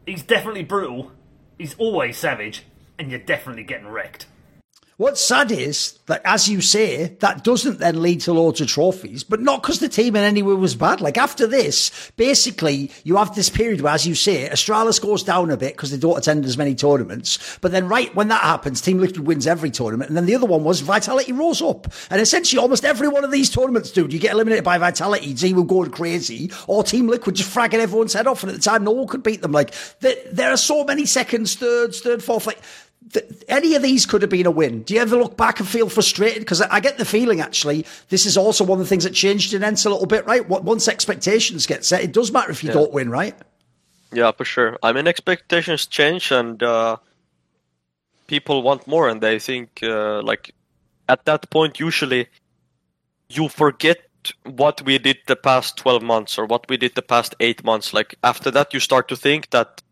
He's definitely brutal. He's always savage, and you're definitely getting wrecked. What's sad is that, as you say, that doesn't then lead to loads of trophies, but not because the team in any way was bad. Like, after this, basically, you have this period where, as you say, Astralis goes down a bit because they don't attend as many tournaments. But then right when that happens, Team Liquid wins every tournament. And then the other one was Vitality rose up. And essentially, almost every one of these tournaments, dude, you get eliminated by Vitality, Team will go crazy, or Team Liquid just fragging everyone's head off. And at the time, no one could beat them. Like, there are so many seconds, third, fourth, like... Any of these could have been a win. Do you ever look back and feel frustrated? Because I get the feeling, actually, this is also one of the things that changed in ENCE a little bit, right? Once expectations get set, it does matter if you don't win, right? Yeah, for sure. I mean, expectations change, and people want more, and they think, like, at that point, usually, you forget what we did the past 12 months, or what we did the past 8 months. Like, after that, you start to think that...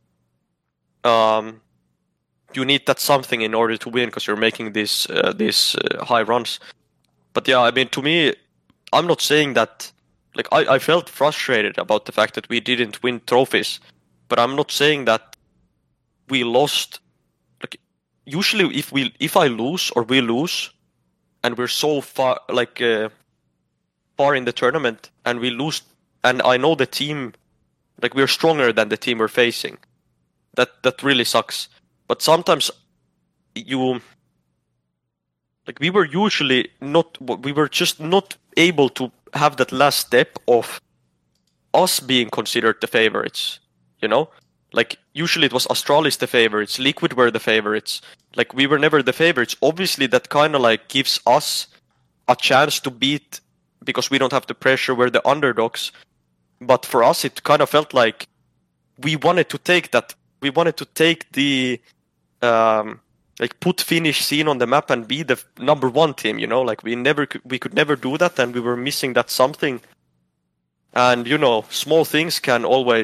you need that something in order to win because you're making these high runs. But yeah, I mean, to me, I'm not saying that... Like, I felt frustrated about the fact that we didn't win trophies. But I'm not saying that we lost... Like, usually if I lose or we lose, and we're so far, like, far in the tournament, and we lose, and I know the team... Like, we're stronger than the team we're facing. That really sucks. But sometimes we were usually we were just not able to have that last step of us being considered the favorites, you know? Like, usually it was Astralis the favorites, Liquid were the favorites. Like, we were never the favorites. Obviously, that kind of like gives us a chance to beat, because we don't have the pressure, we're the underdogs. But for us, it kind of felt like we wanted to take that. We wanted to take the... like, put Finnish scene on the map and be the number one team, you know? Like, we could never do that, and we were missing that something. And, you know, small things can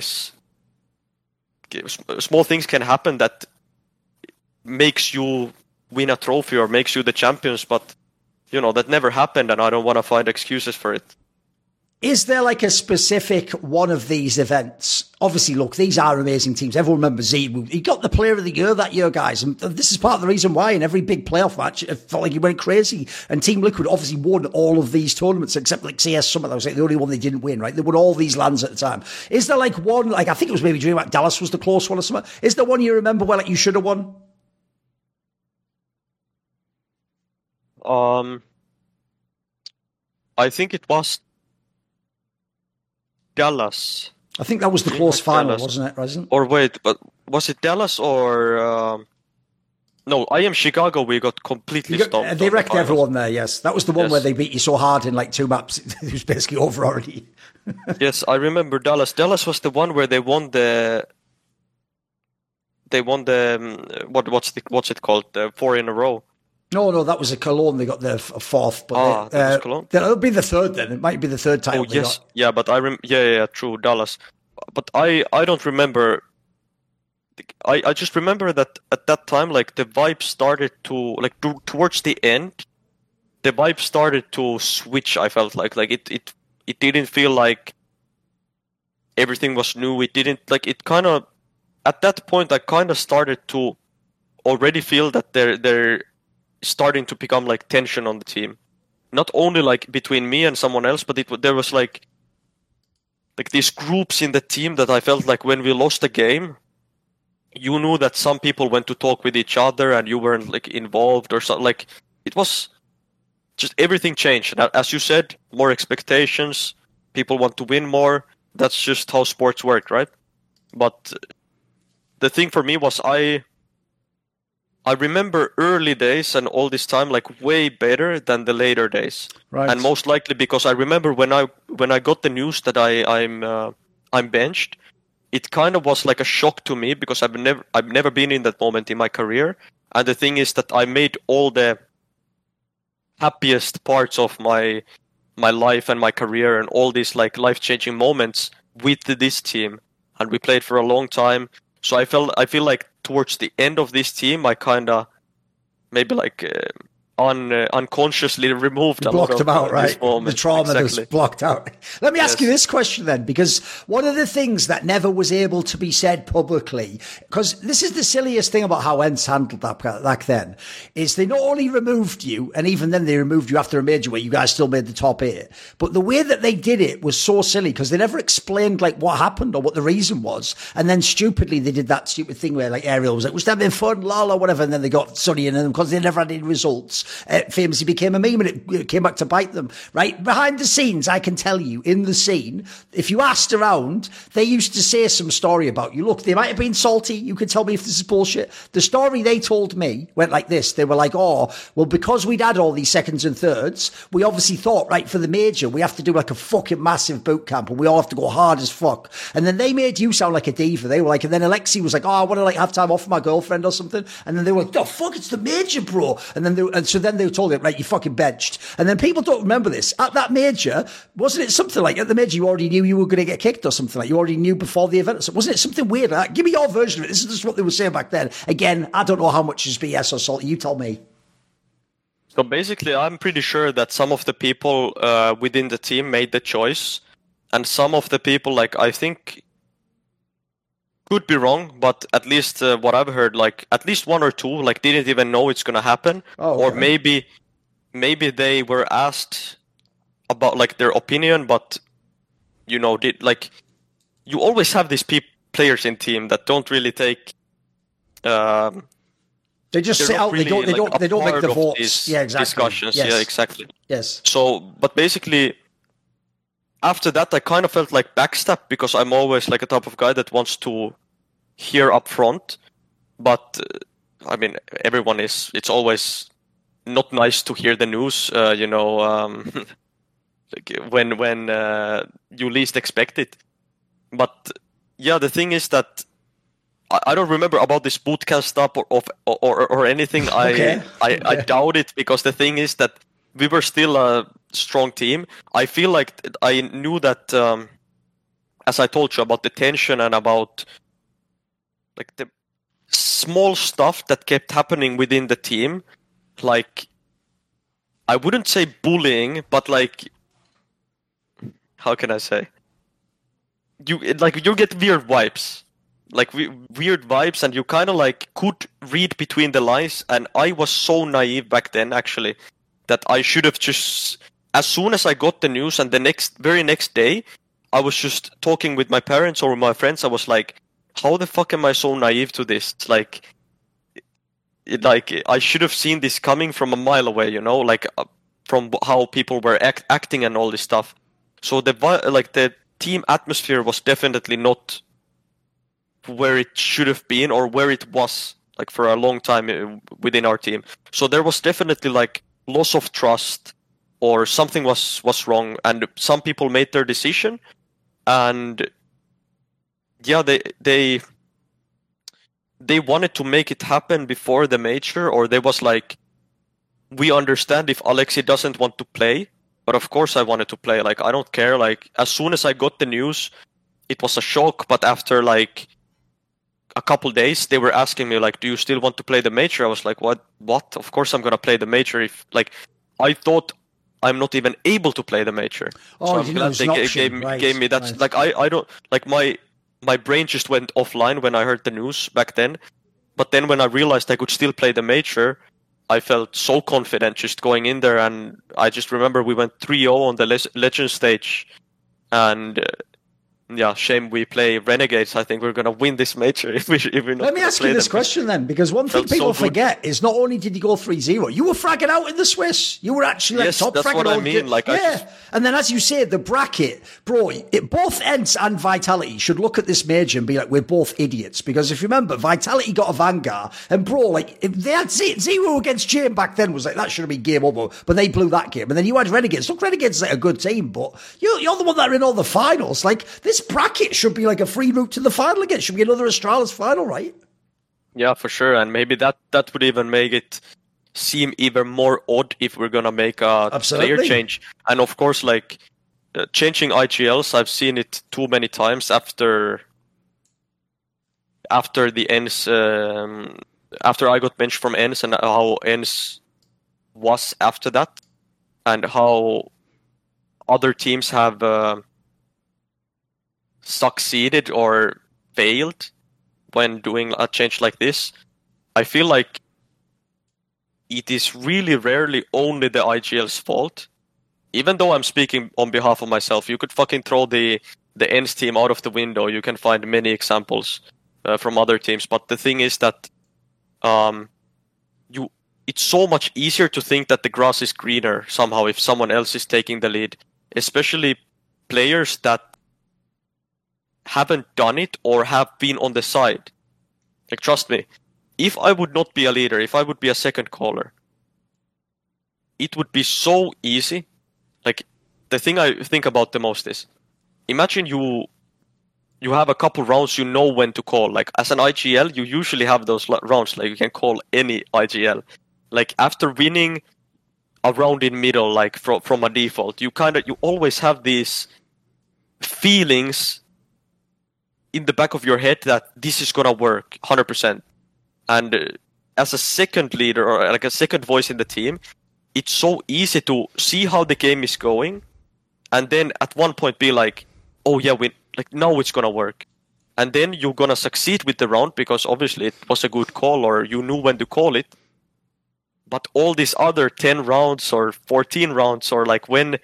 happen that makes you win a trophy or makes you the champions, but, you know, that never happened, and I don't want to find excuses for it. Is there like a specific one of these events? Obviously, look, these are amazing teams. Everyone remembers Z. He got the Player of the Year that year, guys. And this is part of the reason why in every big playoff match, it felt like he went crazy. And Team Liquid obviously won all of these tournaments, except like CS Summit. That was like the only one they didn't win, right? They won all these lands at the time. Is there like one, like I think it was maybe DreamHack Dallas was the close one or something. Is there one you remember where like you should have won? I think it was Dallas. I think that was the close final, Dallas. wasn't it, Resin? Or wait, but was it Dallas or... No, I Am Chicago, we got completely stomped. They wrecked everyone there, yes. That was the one Yes. where they beat you so hard in like 2 maps. It was basically over already. Yes, I remember Dallas. Dallas was the one where they won the... what's it called? The 4 in a row. No, that was a Cologne. They got their fourth. But that was Cologne? It'll be the third then. It might be the third title. Oh, yes. Yeah, but true, Dallas. But I don't remember... I just remember that at that time, like, the vibe started to... Like, towards the end, the vibe started to switch, I felt like. Like, it didn't feel like everything was new. It didn't... Like, it kind of... At that point, I kind of started to already feel that they're starting to become like tension on the team, not only like between me and someone else, but there was like these groups in the team that I felt like when we lost the game, you knew that some people went to talk with each other and you weren't like involved or something. Like, it was just everything changed. And as you said, more expectations, people want to win more. That's just how sports work, right? But the thing for me was I remember early days and all this time like way better than the later days, right? And most likely because I remember when I got the news that I'm benched, it kind of was like a shock to me because I've never been in that moment in my career. And the thing is that I made all the happiest parts of my life and my career and all these like life-changing moments with this team, and we played for a long time. So I feel like towards the end of this team, I kind of maybe like unconsciously removed a lot blocked of them out, this right? moment. The trauma Exactly. that's blocked out. Let me ask Yes. you this question then, because one of the things that never was able to be said publicly, because this is the silliest thing about how Ents handled that back then, is they not only removed you, and even then they removed you after a major where you guys still made the top 8, but the way that they did it was so silly because they never explained like what happened or what the reason was, and then stupidly they did that stupid thing where like Ariel was like, "Was that been fun, lala, whatever," and then they got Sonny in, and because they never had any results, famously became a meme, and it came back to bite them. Right behind the scenes, I can tell you, in the scene, if you asked around, they used to say some story about you. Look, they might have been salty. You can tell me if this is bullshit. The story they told me went like this. They were like, "Oh, well, because we'd had all these seconds and thirds, we obviously thought, right, for the major, we have to do like a fucking massive boot camp, and we all have to go hard as fuck." And then they made you sound like a diva. They were like, and then Alexi was like, "Oh, I want to like have time off with my girlfriend or something." And then they were like, "Oh fuck, it's the major, bro." And then so then they told him, "Right, you fucking benched." And then people don't remember this. At that major, wasn't it something like at the major you already knew you were going to get kicked or something like you already knew before the event? So wasn't it something weird like that? Give me your version of it. This is just what they were saying back then. Again, I don't know how much is BS or salty. You tell me. So basically, I'm pretty sure that some of the people within the team made the choice, and some of the people, like I think, could be wrong, but at least what I've heard, like at least one or two, like didn't even know it's gonna happen, or maybe they were asked about like their opinion, but did like you always have these players in team that don't really take. They just sit out. They don't make the votes. Yeah, exactly. Discussions. Yes. Yeah, exactly. Yes. So, but basically, after that, I kind of felt like backstab because I'm always like a type of guy that wants to hear up front. But I mean, everyone is. It's always not nice to hear the news. Like when you least expect it. But yeah, the thing is that I don't remember about this bootcamp stuff or anything. Okay. I doubt it because the thing is that we were still a strong team. I feel like I knew that, as I told you about the tension and about like the small stuff that kept happening within the team. Like, I wouldn't say bullying, but like, how can I say? You get weird vibes. Like weird vibes, and you kind of like could read between the lines. And I was so naive back then, actually, that I should have just, as soon as I got the news, and the very next day, I was just talking with my parents or my friends. I was like, "How the fuck am I so naive to this? Like I should have seen this coming from a mile away, like from how people were acting and all this stuff." So the team atmosphere was definitely not where it should have been or where it was like for a long time within our team. So there was definitely like loss of trust or something was wrong, and some people made their decision, and yeah, they wanted to make it happen before the major, or they was like, "We understand if Alexi doesn't want to play, but of course I wanted to play. Like, I don't care." Like, as soon as I got the news, it was a shock, but after like a couple days, they were asking me like, "Do you still want to play the major?" I was like, "What? Of course I'm gonna play the major." If like, I thought I'm not even able to play the major. Oh, so I'm glad they gave me that. Right. Like, I don't like my brain just went offline when I heard the news back then. But then when I realized I could still play the major, I felt so confident just going in there, and I just remember we went 3-0 on the Legend stage, and. Yeah, shame we play Renegades. I think we're going to win this major if we're not. Let me ask you this question then, because one thing people forget is not only did you go 3-0, you were fragging out in the Swiss. You were actually like top that's fragging. What I mean. Like, and then as you say, the bracket, bro, both Ents and Vitality should look at this major and be like, we're both idiots. Because if you remember, Vitality got a Vanguard, and bro, like if they had 0 against Jane back then, was like that should have been game over, but they blew that game. And then you had Renegades. Look, Renegades is like a good team, but you're the one that are in all the finals. Like this bracket should be like a free route to the final again. Should be another Astralis final, right? Yeah, for sure. And maybe that would even make it seem even more odd if we're gonna make a player change. And of course, like changing IGLs, I've seen it too many times after the ENCE, after I got benched from ENCE, and how ENCE was after that, and how other teams have succeeded or failed when doing a change like this, I feel like it is really rarely only the IGL's fault. Even though I'm speaking on behalf of myself, you could fucking throw the ENCE team out of the window. You can find many examples from other teams. But the thing is that it's so much easier to think that the grass is greener somehow if someone else is taking the lead. Especially players that haven't done it or have been on the side. Like, trust me, if I would not be a leader, if I would be a second caller, it would be so easy. Like, the thing I think about the most is, imagine you have a couple rounds you know when to call. Like, as an IGL, you usually have those rounds, like you can call any IGL. Like, after winning a round in middle, like from a default, you always have these feelings in the back of your head that this is gonna work 100%. And as a second leader or like a second voice in the team, it's so easy to see how the game is going, and then at one point be like, "Oh yeah, now it's gonna work," and then you're gonna succeed with the round because obviously it was a good call or you knew when to call it. But all these other 10 rounds or 14 rounds, or like when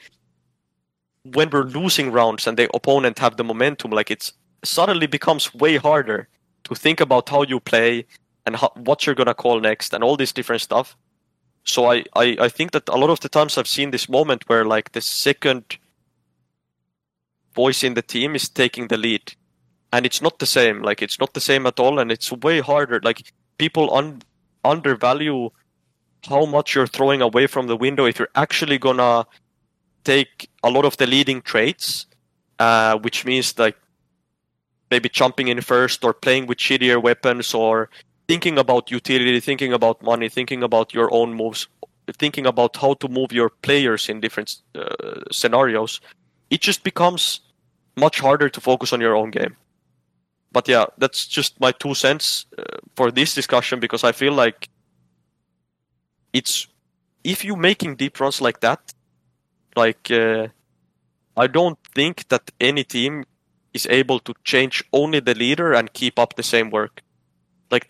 we're losing rounds and the opponent have the momentum, like it's suddenly becomes way harder to think about how you play and what you're gonna call next and all this different stuff. So I think that a lot of the times I've seen this moment where like the second voice in the team is taking the lead, and it's not the same. Like, it's not the same at all, and it's way harder. Like, people undervalue how much you're throwing away from the window if you're actually gonna take a lot of the leading traits, which means like maybe jumping in first or playing with shittier weapons or thinking about utility, thinking about money, thinking about your own moves, thinking about how to move your players in different scenarios. It just becomes much harder to focus on your own game. But yeah, that's just my 2 cents for this discussion, because I feel like if you're making deep runs like that, like I don't think that any team is able to change only the leader and keep up the same work. Like,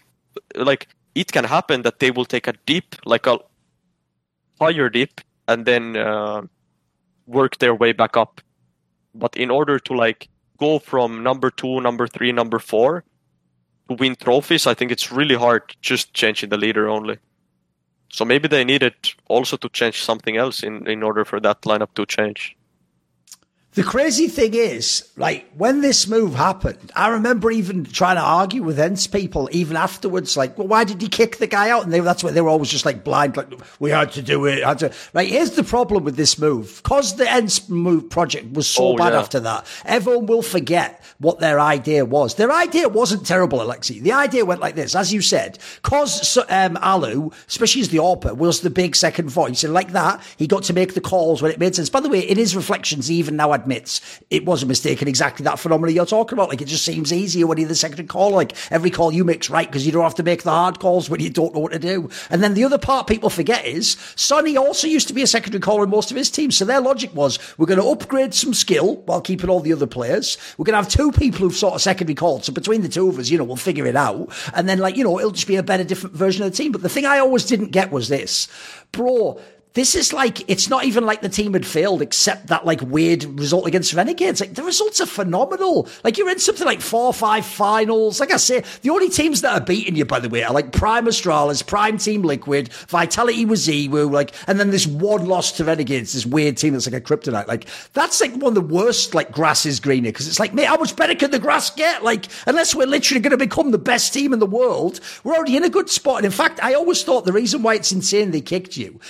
it can happen that they will take a dip, like a higher dip, and then work their way back up. But in order to like go from number 2, number 3, number 4 to win trophies, I think it's really hard just changing the leader only. So maybe they needed also to change something else in order for that lineup to change. The crazy thing is, like, when this move happened, I remember even trying to argue with ENCE people even afterwards, like, well, why did he kick the guy out? And that's why they were always just like blind, like, we had to do it. Right, here's the problem with this move. Because the ENCE move project was so bad after that, everyone will forget what their idea was. Their idea wasn't terrible, Alexi. The idea went like this, as you said, because Alu, especially as the AWPer, was the big second voice, and like that, he got to make the calls when it made sense. By the way, in his reflections, he even now admits it was a mistake and exactly that phenomenon you're talking about. Like, it just seems easier when you're the second caller. Like, every call you make's right because you don't have to make the hard calls when you don't know what to do. And then the other part people forget is Sonny also used to be a secondary caller in most of his teams. So their logic was, we're going to upgrade some skill while keeping all the other players. We're going to have 2 people who've sort of secondary called. So between the 2 of us, we'll figure it out. And then, like, it'll just be a better, different version of the team. But the thing I always didn't get was this. Bro, this is like, it's not even like the team had failed except that like weird result against Renegades. Like, the results are phenomenal. Like, you're in something like 4 or 5 finals. Like I say, the only teams that are beating you, by the way, are like Prime Astralis, Prime Team Liquid, Vitality with Zewu, like, and then this one loss to Renegades, this weird team that's like a kryptonite. Like, that's like one of the worst, like, grass is greener, because it's like, mate, how much better can the grass get? Like, unless we're literally going to become the best team in the world, we're already in a good spot. And in fact, I always thought the reason why it's insane they kicked you is because if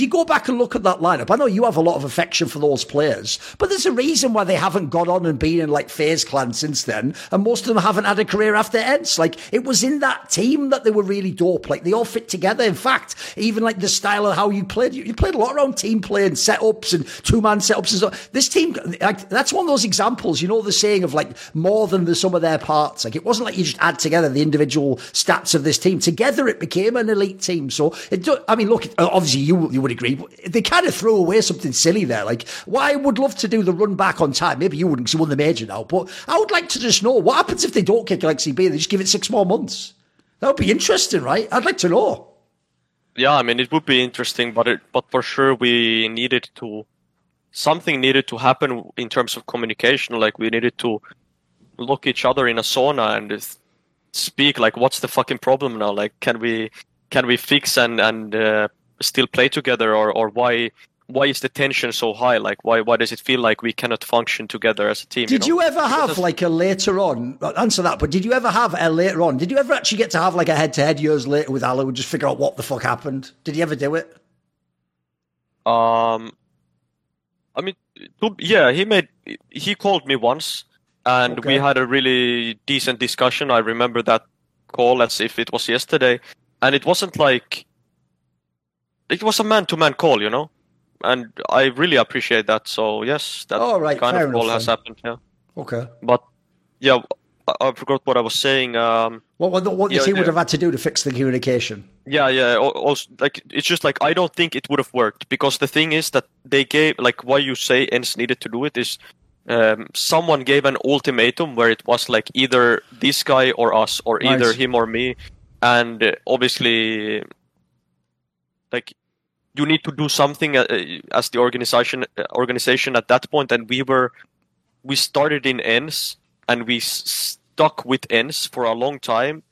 if you go back and look at that lineup, I know you have a lot of affection for those players, but there's a reason why they haven't gone on and been in like FaZe Clan since then, and most of them haven't had a career after Ents. Like, it was in that team that they were really dope. Like, they all fit together. In fact, even like the style of how you played, you played a lot around team play and setups and two-man setups and stuff. This team, like, that's one of those examples, you know, the saying of like more than the sum of their parts. Like, it wasn't like you just add together the individual stats of this team. Together it became an elite team. So I mean, look, obviously you would agree, but they kind of threw away something silly there. Like, well, I would love to do the run back on time. Maybe you wouldn't because you won the major now, but I would like to just know what happens if they don't kick LXCB. They just give it 6 more months. That would be interesting, right? I'd like to know. Yeah, I mean, it would be interesting, but for sure something needed to happen in terms of communication. Like, we needed to look each other in a sauna and speak like, what's the fucking problem now? Like, can we fix and still play together, or why is the tension so high? Like, why does it feel like we cannot function together as a team? Did you ever have like a later on, answer that, but did you ever have a later on, did you ever actually get to have like a head-to-head years later with Alu and just figure out what the fuck happened? Did you ever do it? I mean, yeah, he called me once, and we had a really decent discussion. I remember that call as if it was yesterday, and it wasn't like, it was a man-to-man call, you know, and I really appreciate that. So yes, that kind of call has happened. Yeah. Okay. But yeah, I forgot what I was saying. What the team would have had to do to fix the communication? Yeah. Also, like, it's just like, I don't think it would have worked, because the thing is that they gave, like, why you say Ents needed to do it is someone gave an ultimatum where it was like either this guy or us, or either him or me, and obviously, like, you need to do something as the organization at that point, and we started in Ents, and we stuck with Ents for a long time,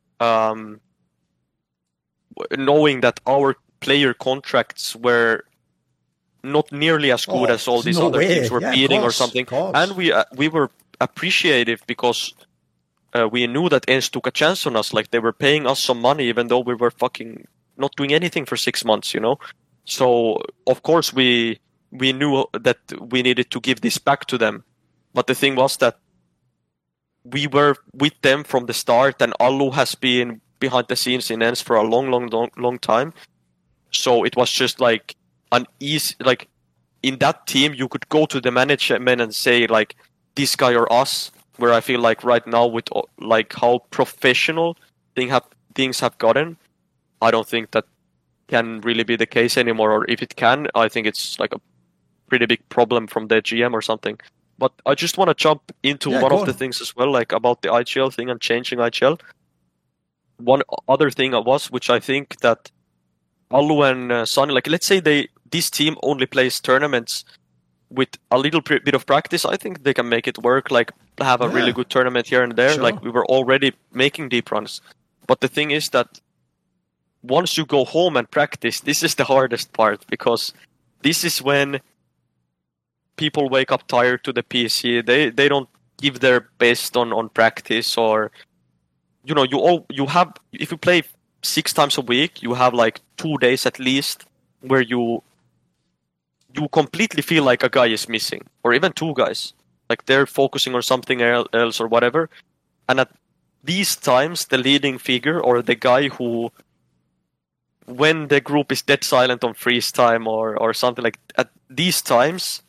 knowing that our player contracts were not nearly as good as all these other teams were beating or something, and we were appreciative because we knew that Ents took a chance on us. Like, they were paying us some money even though we were fucking not doing anything for 6 months, you know. So of course we knew that we needed to give this back to them, but the thing was that we were with them from the start, and Alu has been behind the scenes in Ents for a long time. So it was just like an easy, like, in that team you could go to the management and say like, this guy or us. Where I feel like right now, with like how professional things have gotten, I don't think that can really be the case anymore. Or if it can, I think it's like a pretty big problem from the GM or something. But I just want to jump into one of the things as well, like about the IGL thing and changing IGL. One other thing which I think that Alu and Sunny, like, let's say this team only plays tournaments with a little bit of practice, I think they can make it work, like have a really good tournament here and there. Sure. Like, we were already making deep runs. But the thing is that once you go home and practice, this is the hardest part, because this is when people wake up tired to the PC. They don't give their best on practice, or, you know, you have, if you play 6 times a week, you have like 2 days at least where you completely feel like a guy is missing, or even 2 guys, like they're focusing on something else or whatever. And at these times, the leading figure, or the guy who, when the group is dead silent on freeze time or something, like at these times,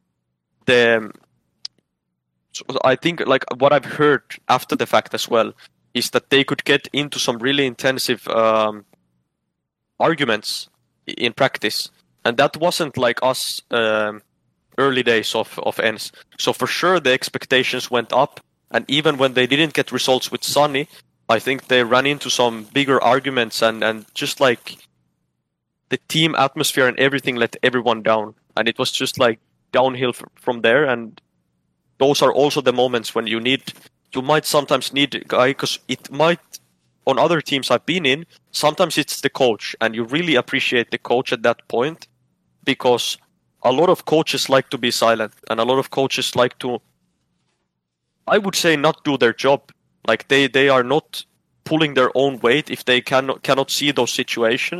I think, like, what I've heard after the fact as well is that they could get into some really intensive arguments in practice, and that wasn't like us early days of Ents. So for sure the expectations went up, and even when they didn't get results with Sunny, I think they ran into some bigger arguments, and just like the team atmosphere and everything let everyone down, and it was just like downhill from there. And those are also the moments when you might sometimes need a guy, because it might, on other teams I've been in, sometimes it's the coach, and you really appreciate the coach at that point, because a lot of coaches like to be silent, and a lot of coaches like to, I would say, not do their job. Like, they are not pulling their own weight if they cannot see those situations.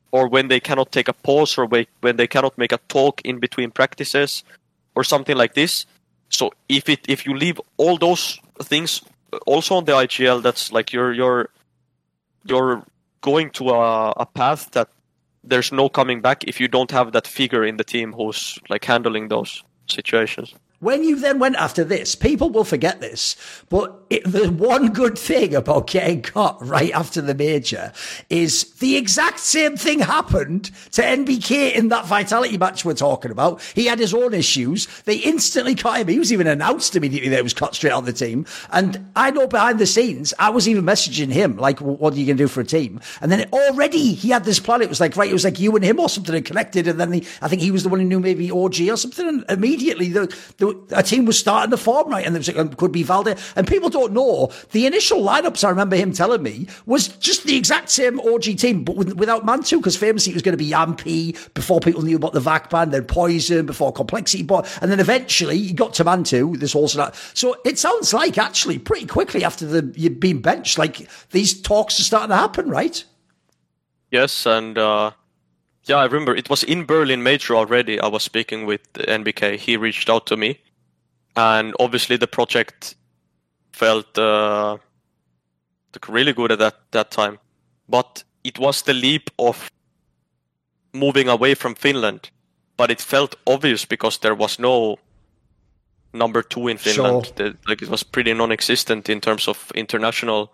or when they cannot take a pause, or when they cannot make a talk in between practices, or something like this. So if you leave all those things also on the IGL, that's like you're going to a path that there's no coming back if you don't have that figure in the team who's like handling those situations. When you then went after this, people will forget this, but the one good thing about getting caught right after the major is the exact same thing happened to NBK in that Vitality match we're talking about. He had his own issues. They instantly cut him. He was even announced immediately that he was cut straight on the team. And I know behind the scenes, I was even messaging him, like, what are you going to do for a team? And then already he had this plan. It was like, right, it was like you and him or something and connected. And then I think he was the one who knew maybe OG or something. And immediately a team was starting to form, right? And there was like, could be Valde. And people don't know, the initial lineups, I remember him telling me, was just the exact same OG team, but without Mantu, because famously it was going to be Yampy before people knew about the VAC ban, then Poison before Complexity Bot, and then eventually he got to Mantu, this whole sort of. So it sounds like actually pretty quickly after you've been benched, like these talks are starting to happen, right? Yes, and yeah, I remember it was in Berlin Major already. I was speaking with NBK. He reached out to me. And obviously the project felt really good at that time. But it was the leap of moving away from Finland. But it felt obvious because there was no number 2 in Finland. Sure. Like it was pretty non-existent in terms of international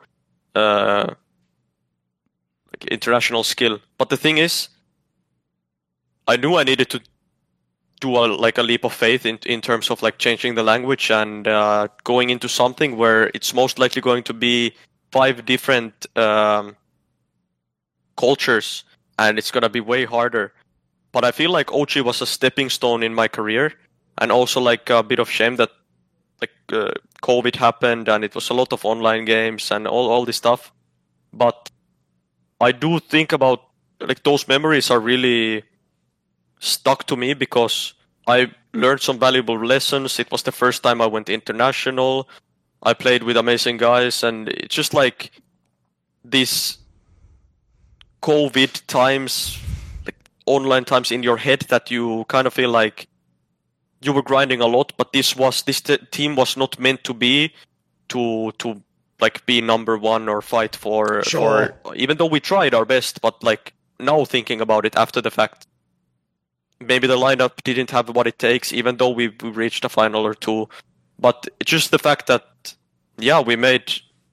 skill. But the thing is, I knew I needed to do a leap of faith in terms of like changing the language and going into something where it's most likely going to be 5 different cultures, and it's going to be way harder. But I feel like OG was a stepping stone in my career, and also like a bit of shame that like COVID happened and it was a lot of online games and all this stuff. But I do think about like those memories are really stuck to me because I learned some valuable lessons. It was the first time I went international. I played with amazing guys, and it's just like these COVID times, like online times in your head that you kind of feel like you were grinding a lot, but this team was not meant to be to like be number 1 or fight for, Sure. or even though we tried our best, but like now thinking about it after the fact, maybe the lineup didn't have what it takes, even though we reached a final or 2. But it's just the fact that, yeah, we made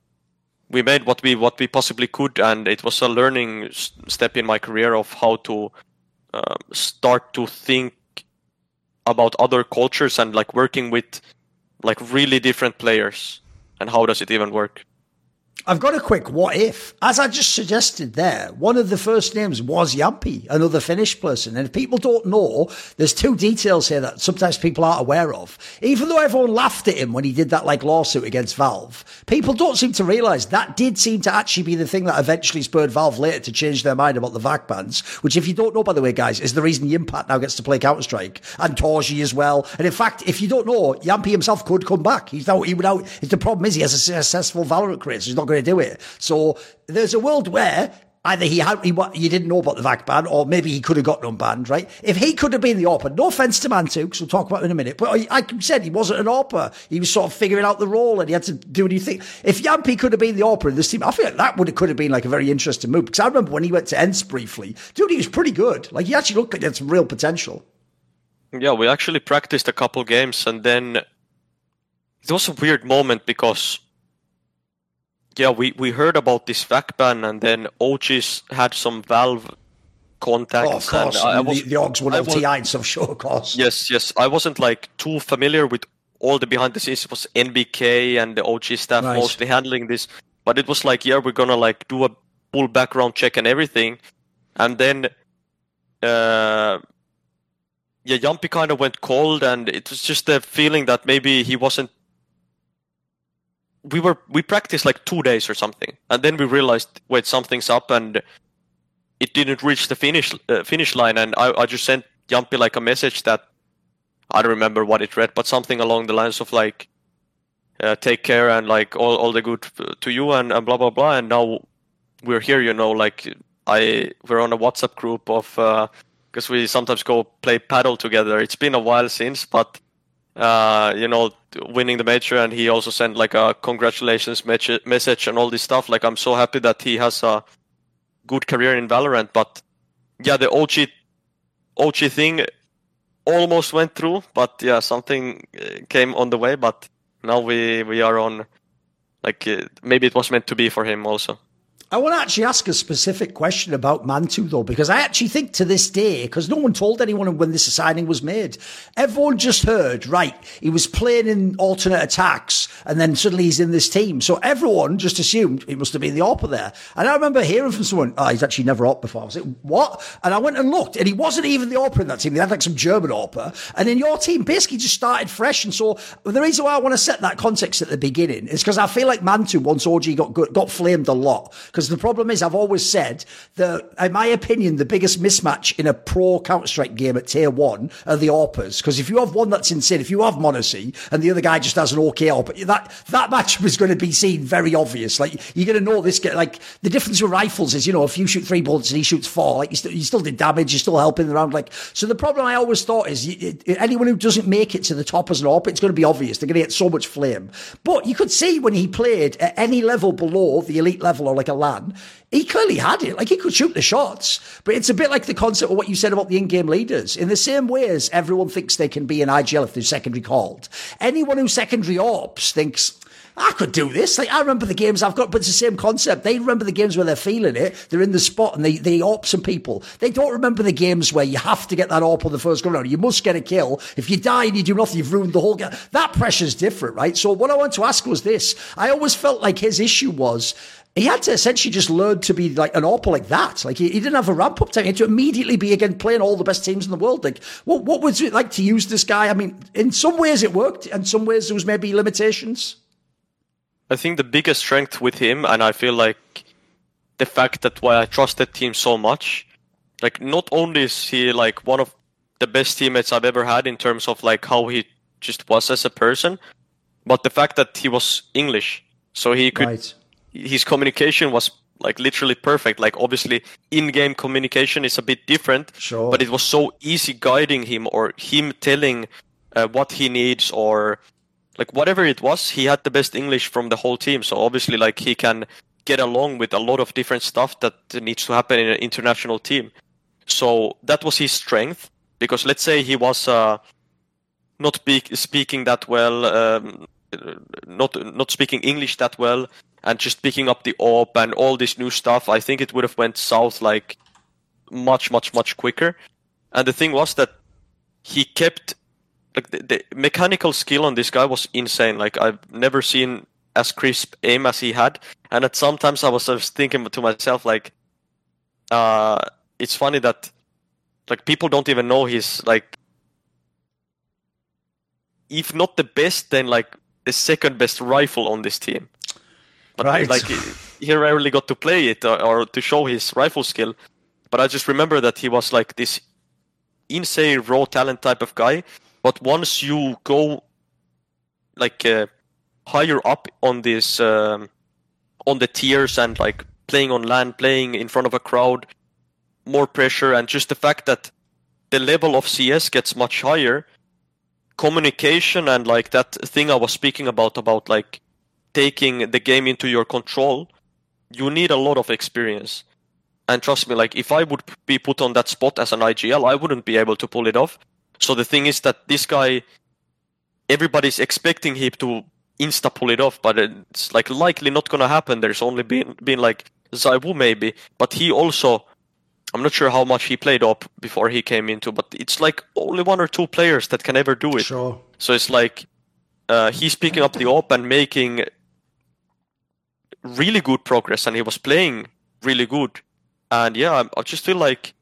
what we possibly could, and it was a learning step in my career of how to start to think about other cultures and like working with like really different players, and how does it even work. I've got a quick what if. As I just suggested there, one of the first names was Yampy, another Finnish person. And if people don't know, there's 2 details here that sometimes people aren't aware of. Even though everyone laughed at him when he did that like lawsuit against Valve, people don't seem to realise that did seem to actually be the thing that eventually spurred Valve later to change their mind about the VAC bans, which if you don't know, by the way, guys, is the reason Yimpat now gets to play Counter-Strike, and Torji as well. And in fact, if you don't know, Yampy himself could come back. The problem is he has a successful Valorant career, so he's not going to do it. So there's a world where either you didn't know about the VAC ban, or maybe he could have gotten unbanned, right? If he could have been the AWPer, no offense to Mantu, because we'll talk about it in a minute, but like you said, he wasn't an AWPer. He was sort of figuring out the role, and he had to do a new thing. If Yampy could have been the AWPer in this team, I feel like that could have been like a very interesting move, because I remember when he went to ENCE briefly, dude, he was pretty good. Like, he actually looked like he had some real potential. Yeah, we actually practiced a couple games, and then it was a weird moment because, yeah, we heard about this VAC ban, and then OG's had some Valve contacts. Oh, of course. And the Augs would LTI and stuff, sure, of course. Yes. I wasn't like too familiar with all the behind the scenes. It was NBK and the OG staff mostly handling this. But it was like, yeah, we're gonna like do a full background check and everything. And then Yampy kind of went cold, and it was just the feeling that maybe he wasn't. We practiced like 2 days or something, and then we realized, wait, something's up, and it didn't reach the finish line. And I just sent Yampy like a message that I don't remember what it read, but something along the lines of like, take care and like all the good to you and blah blah blah. And now we're here, like we're on a WhatsApp group of because we sometimes go play paddle together. It's been a while since, but winning the major, and he also sent like a congratulations message and all this stuff. Like, I'm so happy that he has a good career in Valorant. But yeah, the OG thing almost went through, but yeah, something came on the way. But now we are on, like, maybe it was meant to be for him also. I want to actually ask a specific question about Mantu, though, because I actually think to this day, because no one told anyone when this signing was made, everyone just heard, right, he was playing in alternate attacks, and then suddenly he's in this team. So everyone just assumed he must have been the AWPer there. And I remember hearing from someone, he's actually never AWPed before. I was like, what? And I went and looked, and he wasn't even the AWPer in that team. They had like some German AWPer. And in your team, basically just started fresh. And so the reason why I want to set that context at the beginning is because I feel like Mantu, once OG got flamed a lot. Because the problem is, I've always said that, in my opinion, the biggest mismatch in a pro Counter-Strike game at tier 1 are the AWPers. Because if you have one that's insane, if you have Monacy and the other guy just has an okay AWPer, that matchup is going to be seen very obvious. Like, you're going to know this guy. Like, the difference with rifles is, if you shoot 3 bullets and he shoots 4, like, you still did damage, you're still helping around. Like, so the problem I always thought is, anyone who doesn't make it to the top as an AWPer, it's going to be obvious. They're going to get so much flame. But you could see when he played at any level below the elite level or like a LAN, he clearly had it. Like, he could shoot the shots. But it's a bit like the concept of what you said about the in-game leaders. In the same way as everyone thinks they can be an IGL if they're secondary called, anyone who's secondary ops thinks, I could do this. Like, I remember the games I've got, but it's the same concept. They remember the games where they're feeling it. They're in the spot and they AWP some people. They don't remember the games where you have to get that AWP on the first go round. You must get a kill. If you die and you do nothing, you've ruined the whole game. That pressure's different, right? So what I want to ask was this. I always felt like his issue was, he had to essentially just learn to be like an AWPer like that. Like, he didn't have a ramp-up time. He had to immediately be, again, playing all the best teams in the world. Like, what was it like to use this guy? I mean, in some ways it worked. In some ways there was maybe limitations. I think the biggest strength with him, and I feel like the fact that why I trusted him so much, like, not only is he like one of the best teammates I've ever had in terms of like how he just was as a person, but the fact that he was English. So he could... Right. His communication was like literally perfect. Like, obviously in-game communication is a bit different, sure, but it was so easy guiding him or him telling what he needs or like whatever it was. He had the best English from the whole team. So obviously, like, he can get along with a lot of different stuff that needs to happen in an international team. So that was his strength, because let's say he was not speaking that well, not speaking English that well, and just picking up the AWP and all this new stuff, I think it would have went south like much quicker. And the thing was that he kept, like, the mechanical skill on this guy was insane. Like, I've never seen as crisp aim as he had. And at sometimes I was thinking to myself, like, it's funny that, like, people don't even know he's, like, if not the best, then like the second best rifle on this team. But right. Like, he rarely got to play it or to show his rifle skill. But I just remember that he was like this insane raw talent type of guy. But once you go like higher up on this on the tiers and like playing on LAN, playing in front of a crowd, more pressure, and just the fact that the level of CS gets much higher, communication and like that thing I was speaking about like taking the game into your control, you need a lot of experience. And trust me, like, if I would be put on that spot as an IGL, I wouldn't be able to pull it off. So the thing is that this guy, everybody's expecting him to insta pull it off, but it's like likely not gonna happen. There's only been like ZywOo maybe, but he also, I'm not sure how much he played up before he came into, but it's like only 1 or 2 players that can ever do it. Sure. So it's like he's picking up the op and making really good progress, and he was playing really good. And yeah, I just feel like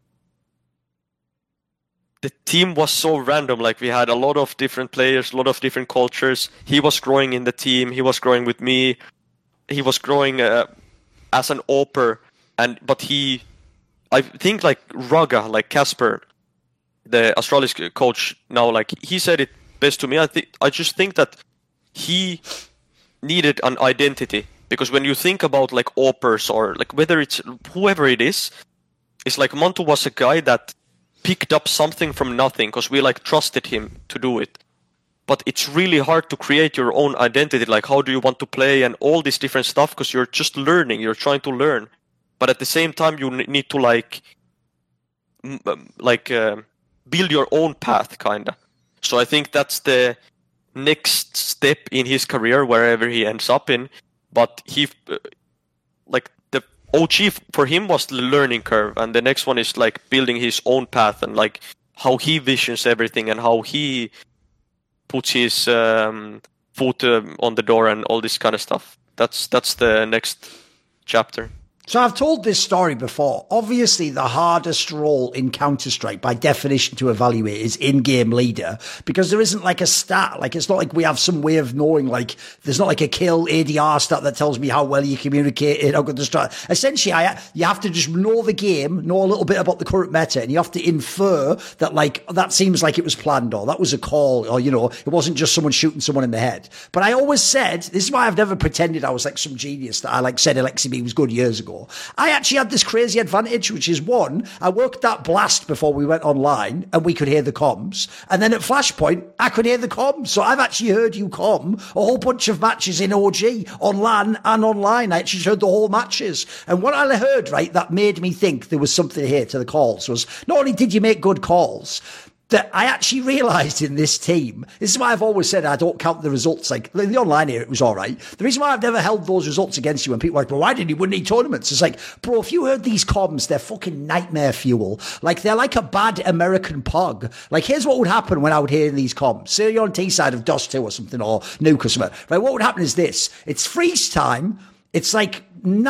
the team was so random. Like, we had a lot of different players, a lot of different cultures. He was growing in the team. He was growing with me. He was growing as an AWPer. But I think like Raga, like Casper, the Astralis coach now, like, he said it best to me. I just think that he needed an identity, because when you think about like AWPers or like whether it's whoever it is, It's like Montu was a guy that picked up something from nothing because we like trusted him to do it. But it's really hard to create your own identity, like how do you want to play and all this different stuff, because you're just learning, you're trying to learn. But at the same time, you need to build your own path, kinda. So I think that's the next step in his career, wherever he ends up in. But he, the OG for him was the learning curve, and the next one is like building his own path and like how he visions everything and how he puts his foot on the door and all this kind of stuff. That's the next chapter. So I've told this story before. Obviously, the hardest role in Counter-Strike, by definition, to evaluate is in-game leader, because there isn't like a stat. Like, it's not like we have some way of knowing, like, there's not like a kill ADR stat that tells me how well you communicate, how good the strat. Essentially, you have to just know the game, know a little bit about the current meta, and you have to infer that, like, that seems like it was planned, or that was a call, or, you know, it wasn't just someone shooting someone in the head. But I always said, this is why I've never pretended I was like some genius that I like said Alexi B was good years ago. I actually had this crazy advantage, which is one, I worked that blast before we went online and we could hear the comms. And then at Flashpoint, I could hear the comms. So I've actually heard you comm a whole bunch of matches in OG, on LAN and online. I actually heard the whole matches. And what I heard, right, that made me think there was something here to the calls was not only did you make good calls, that I actually realised in this team, this is why I've always said I don't count the results. Like, in the online era, it was all right. The reason why I've never held those results against you when people are like, but why didn't he win any tournaments? It's like, bro, if you heard these comms, they're fucking nightmare fuel. Like, they're like a bad American pug. Like, here's what would happen when I would hear these comms. Say you're on T-side of DOS 2 or something, or Nuke or something. Right, what would happen is this. It's freeze time. It's like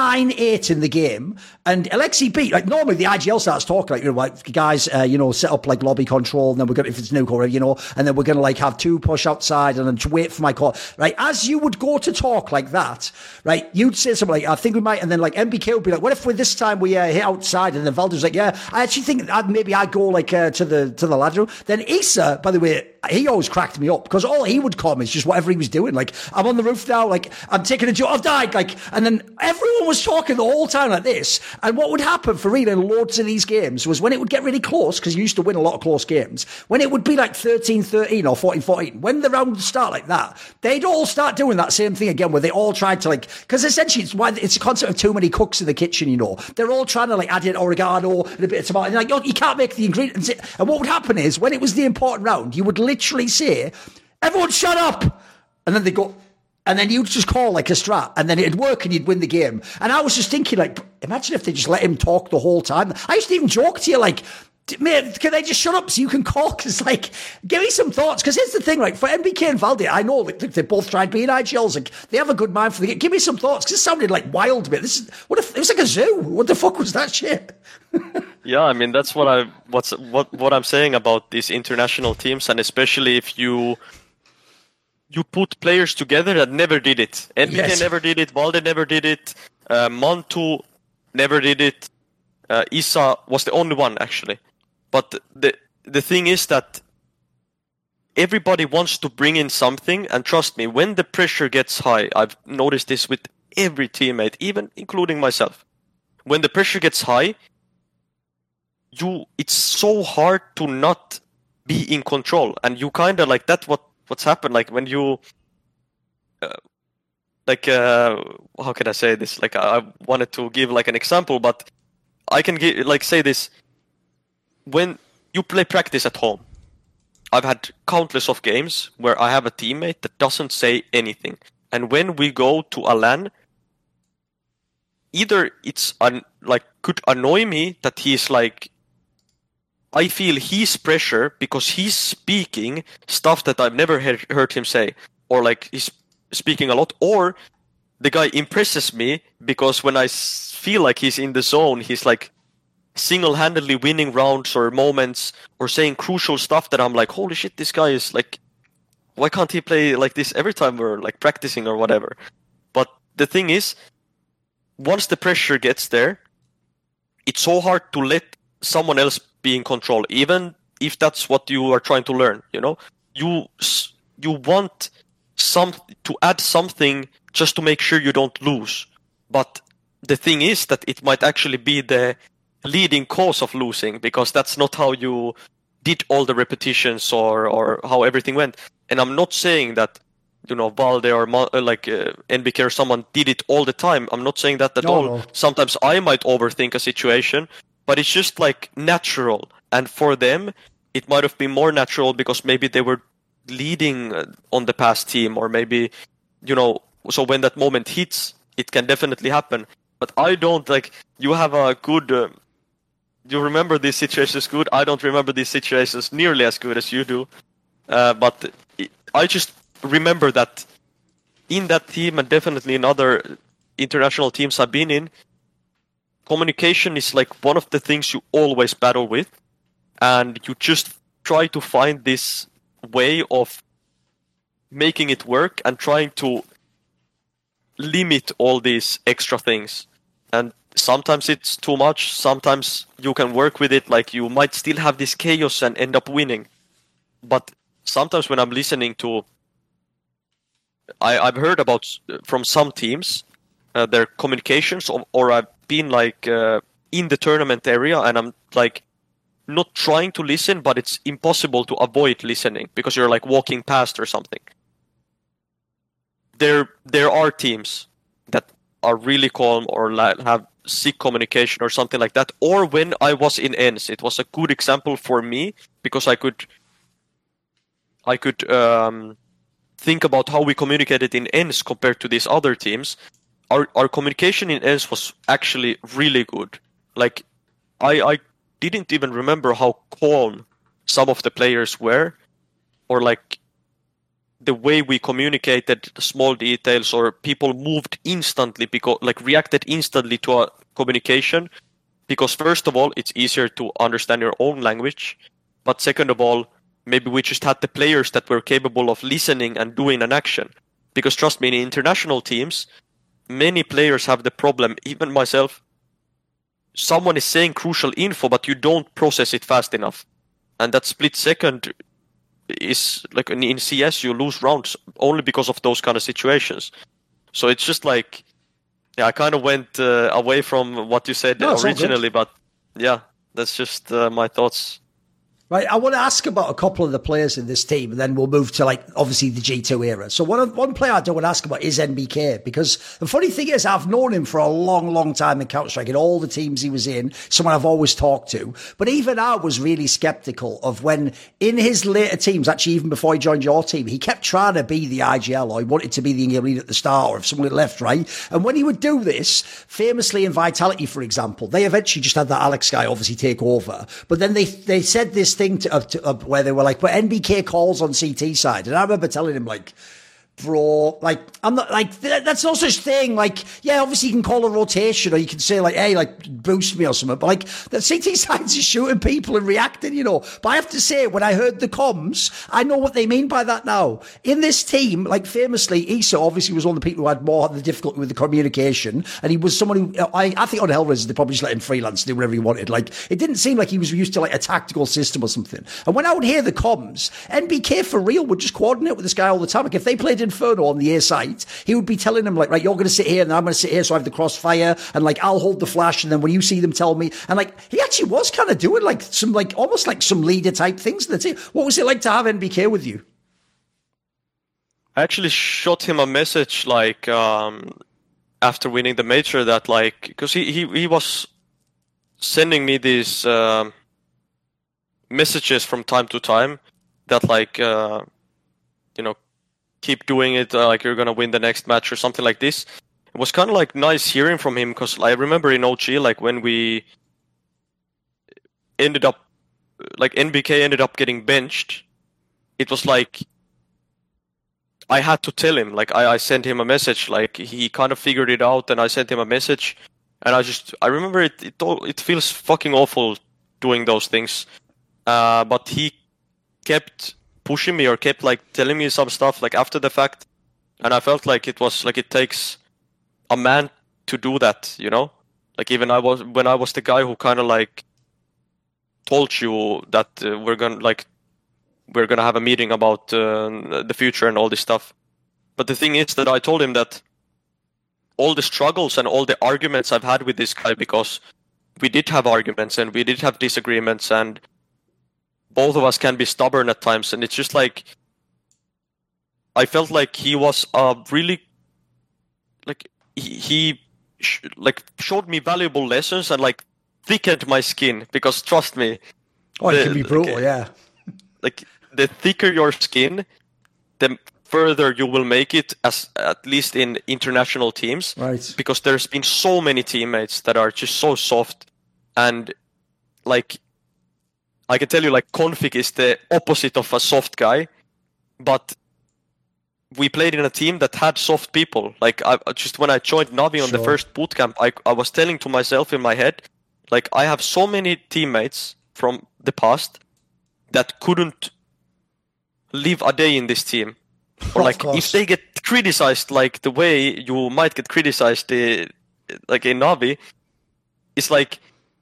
9-8 in the game, and Alexi B, like normally the IGL starts talking like, you know, like guys, set up like lobby control, and then we're gonna, if it's nuke or, you know, and then we're gonna like have 2 push outside and then wait for my call, right? As you would go to talk like that, right? You'd say something like, I think we might, and then like MBK would be like, what if this time we hit outside? And then Valder's like, yeah, I actually think maybe I'd go like to the ladder. Then Issa, by the way, he always cracked me up because all he would come is just whatever he was doing. Like, I'm on the roof now, like I'm taking a joke, I've died, like, and then everyone was talking the whole time like this. And what would happen for real in loads of these games was when it would get really close, because you used to win a lot of close games, when it would be like 13-13 or 14-14, when the round would start like that, they'd all start doing that same thing again where they all tried to like, because essentially it's a concept of too many cooks in the kitchen, you know. They're all trying to like add in oregano and a bit of tomato. And like, you can't make the ingredients. And what would happen is when it was the important round, you would literally say, everyone shut up. And then they go, and then you'd just call like a strat, and then it'd work and you'd win the game. And I was just thinking, like, imagine if they just let him talk the whole time. I used to even joke to you, like, mate, can they just shut up so you can call? Because, like, give me some thoughts. Because here's the thing, like, for MBK and Valde, I know like, they both tried being IGLs. Like, they have a good mind for the game. Give me some thoughts. Because it sounded like wild, mate. It was like a zoo. What the fuck was that shit? Yeah, I mean, that's what I'm saying about these international teams, and especially if you put players together that never did it. NBK never did it, Valde never did it, Montu never did it, Issa was the only one, actually. But the thing is that everybody wants to bring in something, and trust me, when the pressure gets high, I've noticed this with every teammate, even including myself. When the pressure gets high, it's so hard to not be in control, and you kind of like what's happened, like when you how can I say this? Like, I wanted to give like an example, but I can say this. When you play practice at home, I've had countless of games where I have a teammate that doesn't say anything, and when we go to a LAN, either it's could annoy me that he's like, I feel his pressure because he's speaking stuff that I've never heard him say, or like he's speaking a lot, or the guy impresses me because when I feel like he's in the zone, he's like single-handedly winning rounds or moments or saying crucial stuff that I'm like, holy shit, this guy is like, why can't he play like this every time we're like practicing or whatever? But the thing is, once the pressure gets there, it's so hard to let someone else be in control, even if that's what you are trying to learn, you know? You want to add something just to make sure you don't lose. But the thing is that it might actually be the leading cause of losing, because that's not how you did all the repetitions or how everything went. And I'm not saying that, you know, Valde or NBK or someone did it all the time. I'm not saying that at all. No. Sometimes I might overthink a situation, but it's just like natural. And for them, it might have been more natural because maybe they were leading on the past team, or maybe, you know, so when that moment hits, it can definitely happen. But I don't, like, you have a good, you remember these situations good. I don't remember these situations nearly as good as you do. But I just remember that in that team, and definitely in other international teams I've been in, communication is like one of the things you always battle with. And you just try to find this way of making it work and trying to limit all these extra things. And sometimes it's too much, sometimes you can work with it, like you might still have this chaos and end up winning. But sometimes when I'm listening to, I've heard about from some teams, their communications, or I've been like in the tournament area, and I'm like not trying to listen, but it's impossible to avoid listening because you're like walking past or something. There are teams that are really calm or have sick communication or something like that. Or when I was in ENS, it was a good example for me because I could think about how we communicated in ENS compared to these other teams. Our communication in ENS was actually really good. Like I didn't even remember how calm some of the players were, or like the way we communicated small details, or people moved instantly, because like reacted instantly to a communication, because first of all it's easier to understand your own language, but second of all maybe we just had the players that were capable of listening and doing an action. Because trust me, in international teams many players have the problem, even myself, someone is saying crucial info but you don't process it fast enough, and that split second is like in CS you lose rounds only because of those kind of situations. So it's just like, yeah, I kind of went away from what you said originally, but yeah, that's just my thoughts. Right, I want to ask about a couple of the players in this team, and then we'll move to, like, obviously the G2 era. So one player I do want to ask about is NBK, because the funny thing is I've known him for a long, long time in Counter-Strike, in all the teams he was in, someone I've always talked to. But even I was really skeptical of when, in his later teams, actually even before he joined your team, he kept trying to be the IGL, or he wanted to be the elite at the start, or if someone had left, right? And when he would do this, famously in Vitality, for example, they eventually just had that Alex guy obviously take over. But then they said this thing where they were like, but NBK calls on CT side. And I remember telling him, like, bro, like, I'm not, like, that's no such thing. Like, yeah, obviously you can call a rotation, or you can say, like, hey, like, boost me or something. But, like, the CT side's just shooting people and reacting, you know. But I have to say, when I heard the comms, I know what they mean by that now. In this team, like, famously, Issa obviously was one of the people who had more of the difficulty with the communication. And he was someone who, I think on Hellraisers, they probably just let him freelance, do whatever he wanted. Like, it didn't seem like he was used to, like, a tactical system or something. And when I would hear the comms, NBK for real would just coordinate with this guy all the time. Like, if they played Inferno on the A site, he would be telling them, like, right, you're going to sit here and I'm going to sit here, so I have the crossfire, and, like, I'll hold the flash, and then when you see them, tell me. And, like, he actually was kind of doing, like, some, like, almost like some leader type things in the team. What was it like to have NBK with you? I actually shot him a message, like, after winning the major, that, like, because he was sending me these messages from time to time that, like, you know, keep doing it, like you're gonna win the next match or something like this. It was kind of like nice hearing from him, because I remember in OG, like when we ended up, like NBK ended up getting benched, it was like I had to tell him, like I sent him a message, like he kind of figured it out, and I sent him a message, and I remember it feels fucking awful doing those things, but he kept pushing me, or kept like telling me some stuff like after the fact, and I felt like it was like it takes a man to do that, you know, like even when I was the guy who kind of like told you that we're gonna have a meeting about the future and all this stuff. But the thing is that I told him that all the struggles and all the arguments I've had with this guy, because we did have arguments and we did have disagreements, and both of us can be stubborn at times, and it's just like I felt like he was really like he showed me valuable lessons and like thickened my skin, because trust me, it can be brutal, yeah. Like the thicker your skin, the further you will make it, as at least in international teams. Right. Because there's been so many teammates that are just so soft, and like I can tell you, like Config is the opposite of a soft guy, but we played in a team that had soft people. Like just when I joined Navi on the first bootcamp, I was telling to myself in my head, like I have so many teammates from the past that couldn't live a day in this team. Or like if they get criticized like the way you might get criticized like in Navi, it's like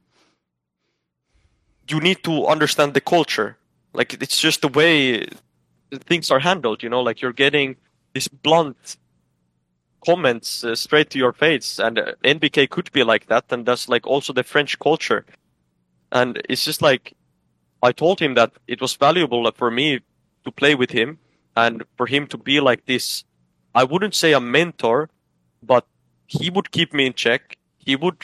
you need to understand the culture. Like it's just the way things are handled, you know, like you're getting these blunt comments straight to your face, and NBK could be like that, and that's like also the French culture. And it's just like I told him that it was valuable for me to play with him and for him to be like this. I wouldn't say a mentor, but he would keep me in check. He would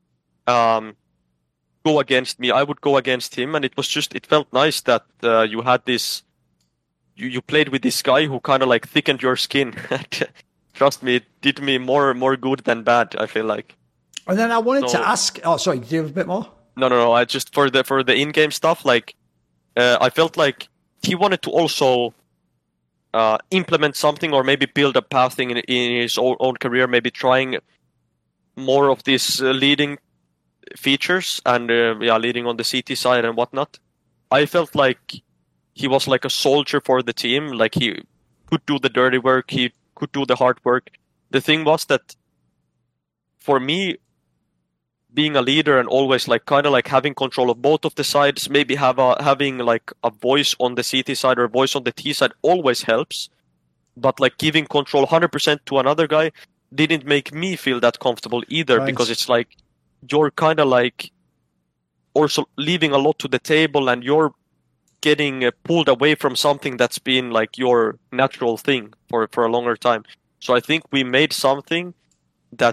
go against me. I would go against him, and it felt nice that you had this. You played with this guy who kind of like thickened your skin. Trust me, it did me more good than bad, I feel like. And then I wanted to ask. Oh, sorry. Do you have a bit more? No. I just for the in-game stuff, like I felt like he wanted to also implement something, or maybe build a path in his own career, maybe trying more of these leading features and leading on the CT side and whatnot. I felt like he was like a soldier for the team. Like he could do the dirty work, he could do the hard work. The thing was that for me, being a leader and always like kind of like having control of both of the sides, maybe having like a voice on the CT side or a voice on the T side always helps. But like giving control 100% to another guy didn't make me feel that comfortable either, right. Because it's like you're kind of like also leaving a lot to the table, and you're getting pulled away from something that's been like your natural thing for a longer time. So I think we made something that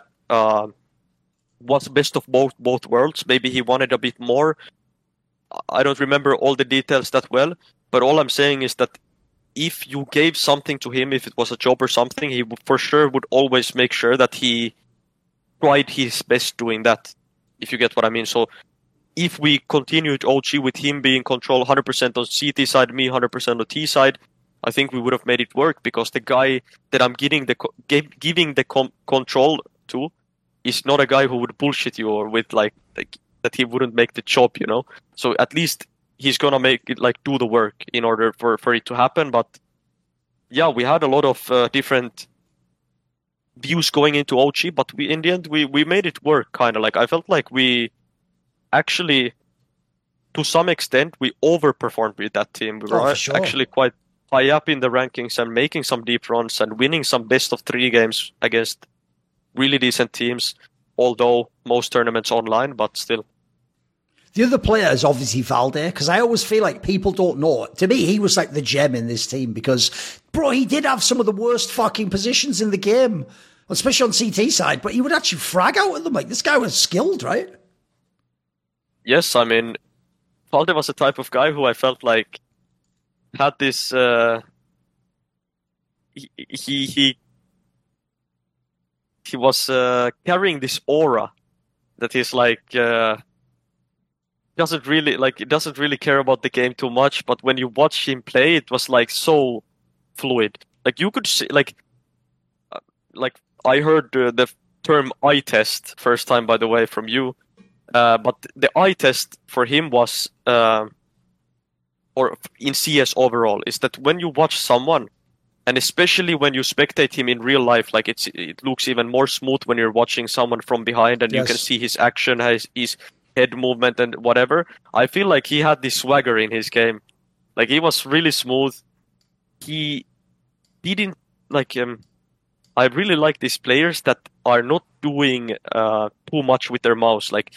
was best of both worlds. Maybe he wanted a bit more. I don't remember all the details that well, but all I'm saying is that if you gave something to him, if it was a job or something, he for sure would always make sure that he tried his best doing that, if you get what I mean. So if we continued OG with him being control 100% on CT side, me 100% on T side, I think we would have made it work, because the guy that I'm giving the control to is not a guy who would bullshit you, or with like that he wouldn't make the job, you know. So at least he's gonna make it, like, do the work in order for it to happen. But yeah, we had a lot of different views going into OG, but in the end we made it work, kind of. Like, I felt like we actually, to some extent, we overperformed with that team. We were actually quite high up in the rankings and making some deep runs and winning some best of 3 games against really decent teams, although most tournaments online, but still. The other player is obviously Valde, because I always feel like people don't know. To me, he was like the gem in this team, because, bro, he did have some of the worst fucking positions in the game, especially on CT side, but he would actually frag out with them. Like, this guy was skilled, right? Yes, I mean, Valde was the type of guy who I felt like had this... He was carrying this aura that is like... doesn't really care about the game too much, but when you watch him play, it was like so fluid. Like, you could see, like I heard the term eye test first time, by the way, from you. But the eye test for him was, or in CS overall, is that when you watch someone, and especially when you spectate him in real life, like it looks even more smooth when you're watching someone from behind, and you can see his action, his head movement and whatever. I feel like he had this swagger in his game. Like, he was really smooth. He didn't like I really like these players that are not doing too much with their mouse. Like,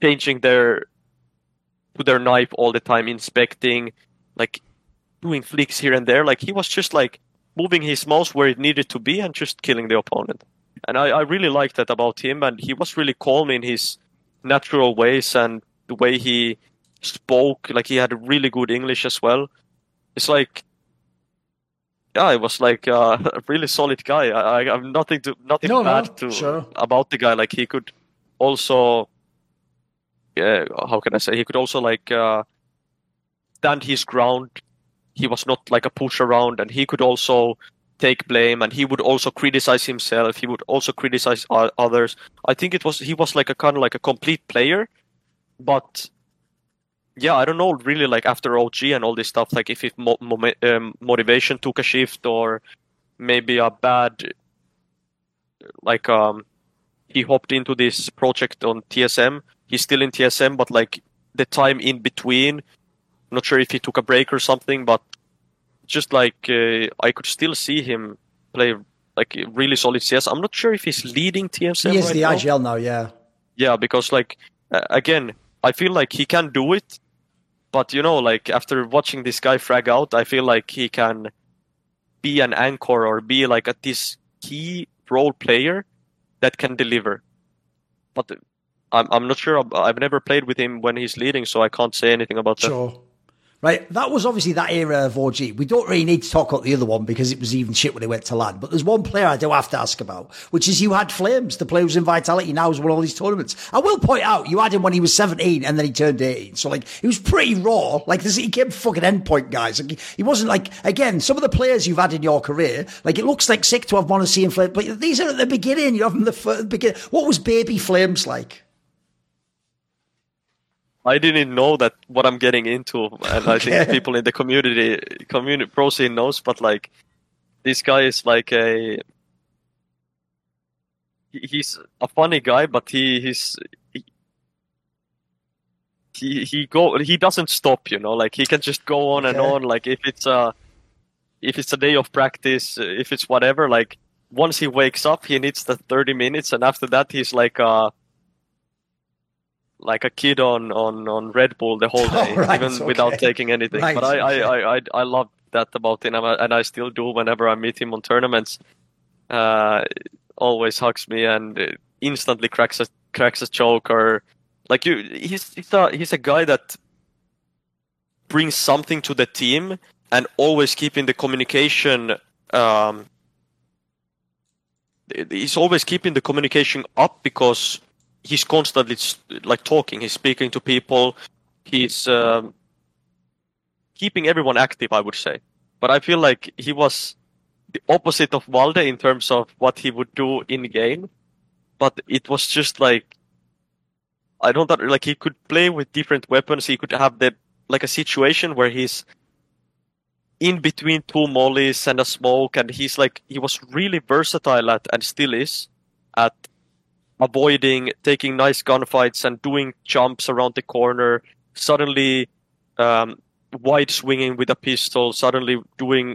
changing their knife all the time, inspecting, like doing flicks here and there. Like he was just like moving his mouse where it needed to be and just killing the opponent. And I really liked that about him, and he was really calm in his natural ways and the way he spoke. Like he had really good English as well. It's like, yeah, it was like a really solid guy. I have nothing bad sure. about the guy. Like he could also, how can I say? He could also like stand his ground. He was not like a push around, and he could also take blame, and he would also criticize himself. He would also criticize others. I think he was like a kind of like a complete player, but yeah, I don't know really like after OG and all this stuff, like if motivation took a shift or maybe a bad, like he hopped into this project on TSM. He's still in TSM, but like the time in between, I'm not sure if he took a break or something, but just like I could still see him play like really solid CS. I'm not sure if he's leading TSM. He is right the now. IGL now, yeah. Yeah, because like again, I feel like he can do it, but you know, like after watching this guy frag out, I feel like he can be an anchor or be like this key role player that can deliver. But I'm not sure. I've never played with him when he's leading, so I can't say anything about that. Sure. Right, that was obviously that era of OG. We don't really need to talk about the other one because it was even shit when he went to LAN. But there's one player I do have to ask about, which is you had Flames, the player who's in Vitality now, who's won all these tournaments. I will point out, you had him when he was 17 and then he turned 18. So, like, he was pretty raw. Like, he came fucking endpoint, guys. Like, he wasn't like, again, some of the players you've had in your career, like, it looks like sick to have Monacy and Flames, but these are at the beginning. You have them the beginning. What was baby Flames like? I didn't know that what I'm getting into, and I think people in the community pro scene knows. But like, this guy is like he's a funny guy, but he doesn't stop. You know, like he can just go on and on. Like if it's a day of practice, if it's whatever. Like once he wakes up, he needs the 30 minutes, and after that, he's like a kid on Red Bull the whole day, even without taking anything. Right, but I love that about him, and I still do whenever I meet him on tournaments. Always hugs me and instantly cracks a joke, or like he's a guy that brings something to the team and always keeping the communication. He's always keeping the communication up because he's constantly like talking. He's speaking to people. He's keeping everyone active, I would say. But I feel like he was the opposite of Valde in terms of what he would do in game. But it was just like, I don't know, like he could play with different weapons. He could have a situation where he's in between two mollies and a smoke, and he was really versatile at, and still is, at avoiding, taking nice gunfights and doing jumps around the corner, suddenly wide swinging with a pistol, suddenly doing...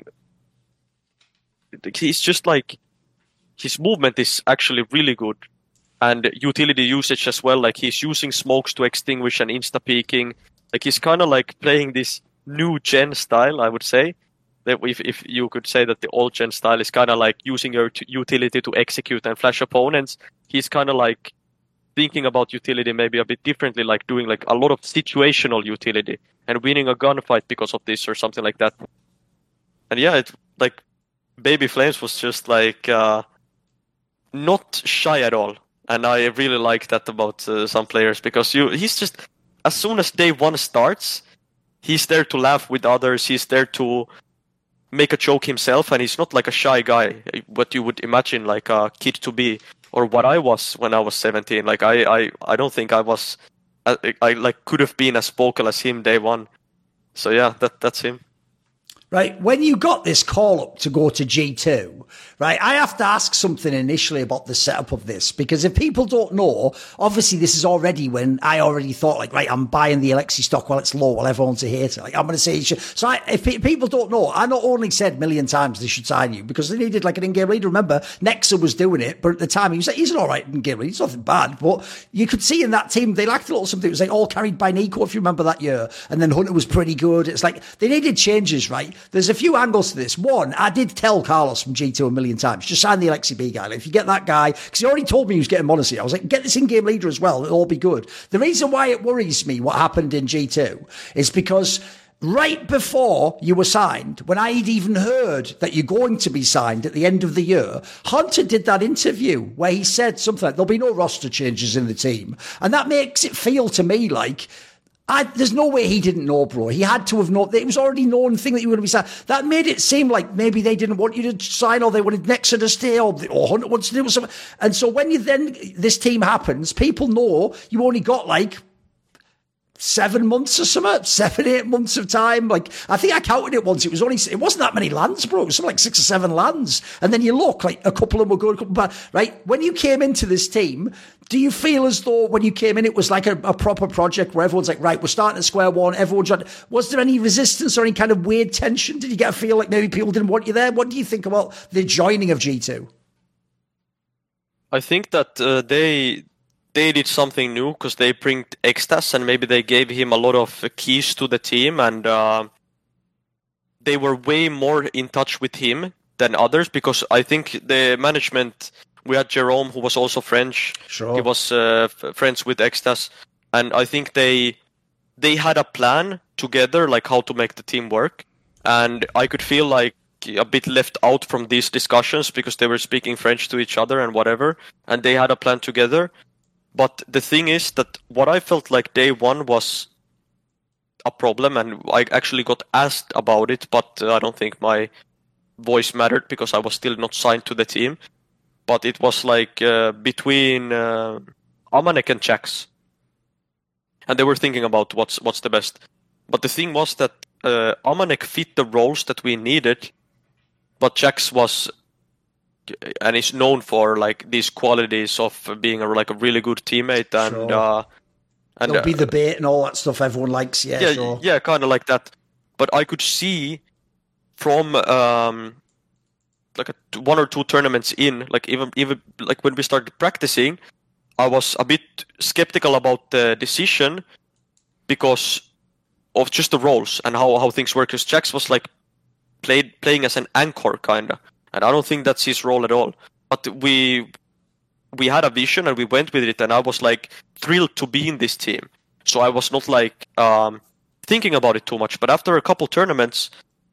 He's just like... His movement is actually really good. And utility usage as well, like he's using smokes to extinguish and insta-peeking. Like he's kind of like playing this new gen style, I would say. That if you could say that the old gen style is kind of like using your utility to execute and flash opponents, he's kind of like thinking about utility maybe a bit differently, like doing like a lot of situational utility and winning a gunfight because of this or something like that. And yeah, it like Baby Flames was just like not shy at all, and I really like that about some players, because he's just, as soon as day one starts, he's there to laugh with others. He's there to make a joke himself, and he's not like a shy guy, what you would imagine like a kid to be, or what I was when I was 17. Like I don't think I was, I like could have been as vocal as him day one. So yeah, that's him. Right, when you got this call up to go to G2, right, I have to ask something initially about the setup of this, because if people don't know, obviously this is already when I already thought, like, right, I'm buying the Alexi stock while it's low, while everyone's a hater. Like, I'm going to say, if people don't know, I not only said a million times they should sign you, because they needed like an in-game leader. Remember, Nexa was doing it, but at the time he was like, he's an all right in-game leader, he's nothing bad, but you could see in that team, they lacked a little something. It was like all carried by Nico, if you remember that year, and then Hunter was pretty good. It's like, they needed changes, right? There's a few angles to this. One, I did tell Carlos from G2 a million times, just sign the Alexi B guy. Like, if you get that guy, because he already told me he was getting Monacy, I was like, get this in-game leader as well. It'll all be good. The reason why it worries me what happened in G2 is because right before you were signed, when I'd even heard that you're going to be signed at the end of the year, Hunter did that interview where he said something like, there'll be no roster changes in the team. And that makes it feel to me like, there's no way he didn't know, bro. He had to have known. It was already known thing that you were going to be signed. That made it seem like maybe they didn't want you to sign, or they wanted Nexa to stay, or Hunter wants to do something. And so when this team happens, people know you only got like 7 months or something, 7-8 months of time. Like, I think I counted it once. It wasn't that many lands, bro. It was something like 6 or 7 lands. And then you look like a couple of them were good, a couple bad, right? When you came into this team, do you feel as though when you came in, it was like a proper project where everyone's like, right, we're starting at square one. Was there any resistance or any kind of weird tension? Did you get a feel like maybe people didn't want you there? What do you think about the joining of G2? I think that they did something new because they bring Extas, and maybe they gave him a lot of keys to the team, and they were way more in touch with him than others, because I think the management, we had Jerome, who was also French. Sure. He was friends with Extas, and I think they had a plan together, like how to make the team work, and I could feel like a bit left out from these discussions because they were speaking French to each other and whatever, and they had a plan together. But the thing is that what I felt like day one was a problem, and I actually got asked about it, but I don't think my voice mattered because I was still not signed to the team. But it was like between Amanek and Jax, and they were thinking about what's the best. But the thing was that Amanek fit the roles that we needed, but Jax was and is known for like these qualities of being a really good teammate, and Sure. and There'll be the bait and all that stuff everyone likes. Yeah, sure. yeah, kind of like that. But I could see from like 1 or 2 tournaments in, like even like when we started practicing, I was a bit skeptical about the decision because of just the roles and how things work. Because Jax was like playing as an anchor kinda, and I don't think that's his role at all. But we had a vision and we went with it, and I was like thrilled to be in this team. So I was not like thinking about it too much. But after a couple tournaments,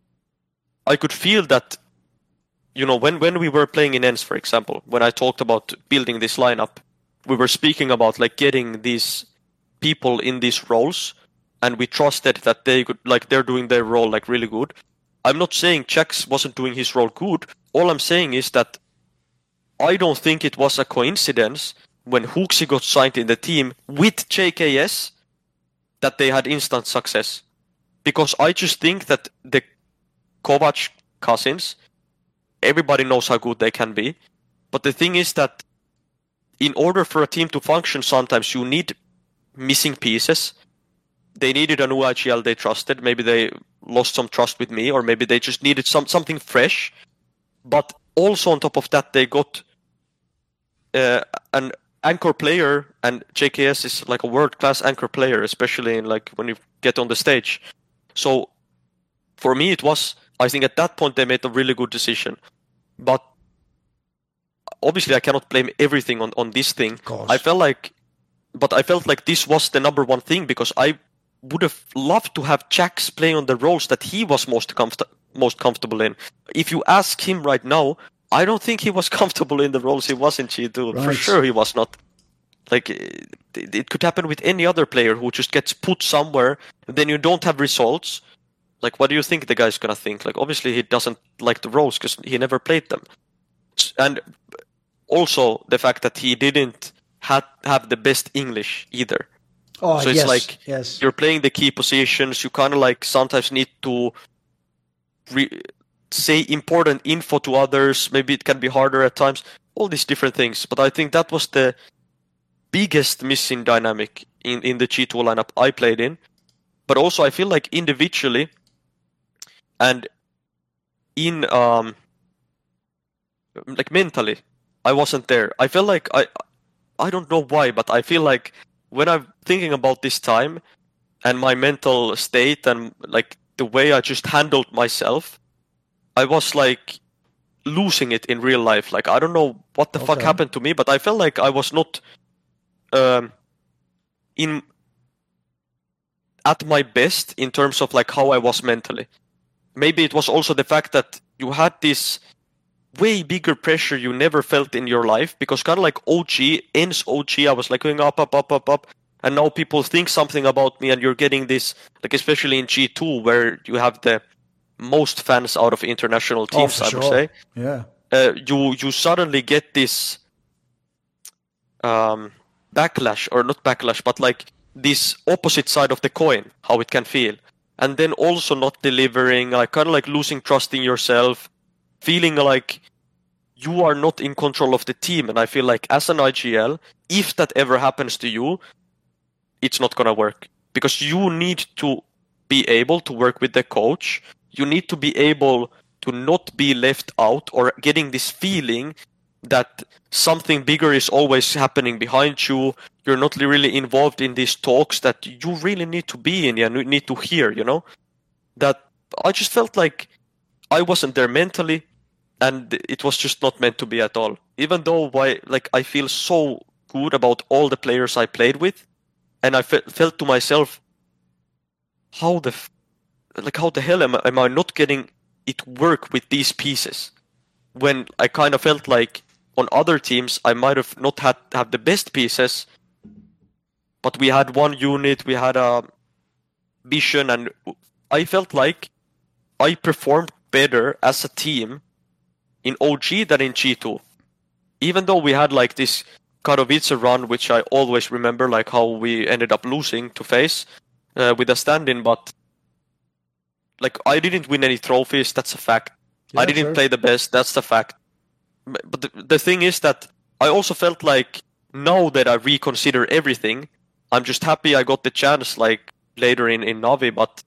I could feel that, you know, when we were playing in ENCE, for example, when I talked about building this lineup, we were speaking about like getting these people in these roles, and we trusted that they could, like, they're doing their role like really good. I'm not saying Jax wasn't doing his role good. All I'm saying is that I don't think it was a coincidence when Hooksy got signed in the team with JKS that they had instant success. Because I just think that the Kovac cousins, everybody knows how good they can be. But the thing is that in order for a team to function, sometimes you need missing pieces. They needed a new IGL they trusted. Maybe they lost some trust with me, or maybe they just needed something fresh. But also on top of that, they got an anchor player, and JKS is like a world-class anchor player, especially in like when you get on the stage. So for me, it was, I think at that point they made a really good decision. But obviously I cannot blame everything on this thing. Of course. I felt like this was the number one thing, because I would have loved to have Jax playing on the roles that he was most comfortable in. If you ask him right now, I don't think he was comfortable in the roles he was in G2. Right. For sure he was not. Like, it could happen with any other player who just gets put somewhere, and then you don't have results. Like, what do you think the guy's gonna think? Like, obviously he doesn't like the roles because he never played them. And also the fact that he didn't have the best English either. Oh, So it's yes, like yes. you're playing the key positions. You kind of like sometimes need to say important info to others. Maybe it can be harder at times. All these different things. But I think that was the biggest missing dynamic in the G2 lineup I played in. But also I feel like individually and in like mentally, I wasn't there. I feel like I don't know why, but I feel like when I'm thinking about this time and my mental state and like the way I just handled myself, I was like losing it in real life. Like I don't know what the fuck happened to me, but I felt like I was not at my best in terms of like how I was mentally. Maybe it was also the fact that you had this way bigger pressure you never felt in your life, because kind of like ends OG, I was like going up, and now people think something about me, and you're getting this, like especially in G2 where you have the most fans out of international teams, I would say. Yeah. You suddenly get this backlash, or not backlash, but like this opposite side of the coin, how it can feel. And then also not delivering, like kind of like losing trust in yourself, feeling like you are not in control of the team. And I feel like as an IGL, if that ever happens to you, it's not going to work. Because you need to be able to work with the coach. You need to be able to not be left out or getting this feeling that something bigger is always happening behind you. You're not really involved in these talks that you really need to be in and need to hear, you know? That I just felt like I wasn't there mentally, and it was just not meant to be at all. Even though I feel so good about all the players I played with, and I felt to myself, how the hell am I not getting it work with these pieces? When I kind of felt like on other teams I might have not have the best pieces, but we had one unit, we had a vision, and I felt like I performed better as a team in OG than in G2. Even though we had like this Katowice run, which I always remember, like how we ended up losing to FaZe with a stand-in, but like I didn't win any trophies, that's a fact. Yeah, I didn't play the best, that's the fact. But the thing is that I also felt like now that I reconsider everything, I'm just happy I got the chance like later in Navi, but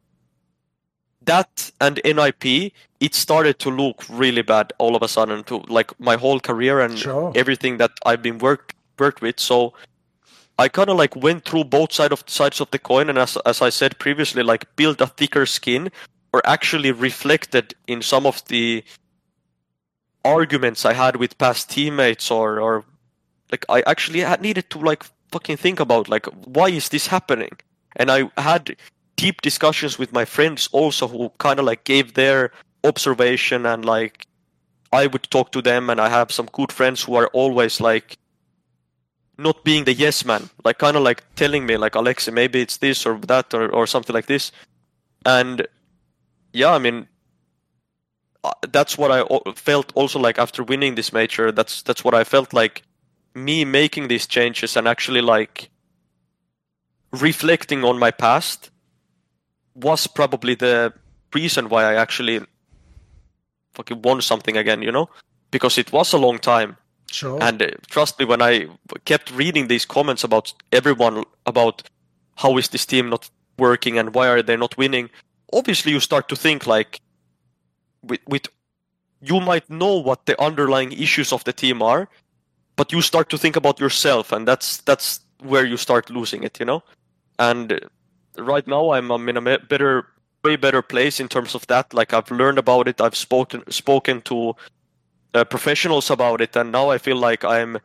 that and NIP, it started to look really bad all of a sudden to like my whole career and everything that I've been worked with. So I kind of like went through both sides of the coin, and as I said previously, like built a thicker skin, or actually reflected in some of the arguments I had with past teammates, or like I actually needed to like fucking think about like why is this happening, and I had deep discussions with my friends also who kind of like gave their observation, and like I would talk to them, and I have some good friends who are always like not being the yes man, like kind of like telling me like, Alexi, maybe it's this or that or something like this. And yeah, I mean, that's what I felt also like after winning this major. That's what I felt like, me making these changes and actually like reflecting on my past was probably the reason why I actually fucking won something again, you know? Because it was a long time. Sure. And trust me, when I kept reading these comments about everyone, about how is this team not working and why are they not winning, obviously you start to think like, with you might know what the underlying issues of the team are, but you start to think about yourself, and that's where you start losing it, you know? And right now I'm in a way better place in terms of that. Like I've learned about it, I've spoken to professionals about it, and now I feel like I'm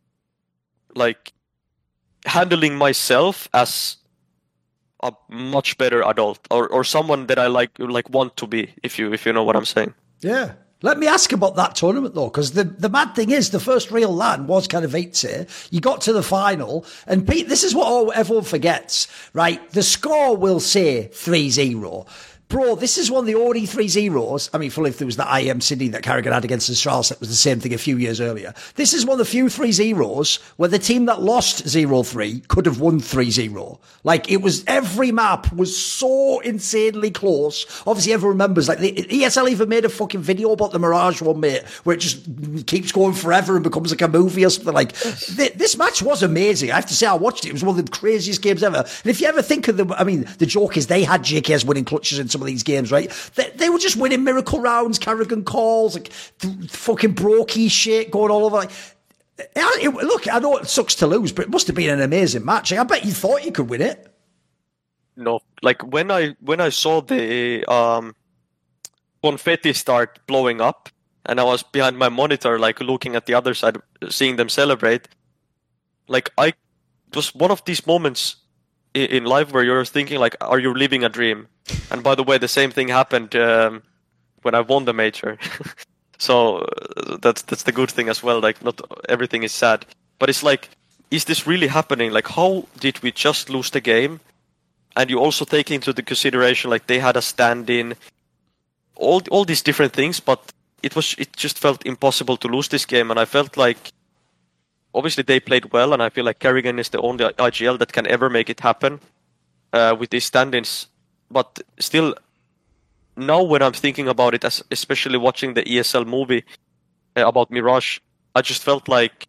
like handling myself as a much better adult, or someone that I like want to be, if you know what I'm saying. Yeah. Let me ask about that tournament, though, because the mad thing is the first real LAN was Katowice. You got to the final, and Pete, this is what everyone forgets, right? The score will say 3-0. Bro, this is one of the only 3-0s. I mean, fully if there was the IM Sydney that Carrigan had against Australis, that was the same thing a few years earlier. This is one of the few 3-0s where the team that lost 0-3 could have won 3-0. Like, it was, every map was so insanely close. Obviously, everyone remembers, like, the ESL even made a fucking video about the Mirage one, mate, where it just keeps going forever and becomes like a movie or something. Like, this match was amazing. I have to say, I watched it. It was one of the craziest games ever. And if you ever think of I mean, the joke is they had JKs winning clutches in some of these games, right? They were just winning miracle rounds, Carrigan calls, like fucking brokey shit going all over. Like, look, I know it sucks to lose, but it must have been an amazing match. I bet you thought you could win it. No, like when I saw the confetti start blowing up, and I was behind my monitor, like looking at the other side, seeing them celebrate. Like it was one of these moments in life where you're thinking, like, are you living a dream? And by the way, the same thing happened when I won the major. So that's the good thing as well. Like, not everything is sad, but it's like, is this really happening? Like, how did we just lose the game? And you also take into the consideration, like, they had a stand-in, all these different things, but it just felt impossible to lose this game. And I felt like, obviously they played well, and I feel like Carrigan is the only IGL that can ever make it happen with these stand-ins. But still, now when I'm thinking about it, especially watching the ESL movie about Mirage, I just felt like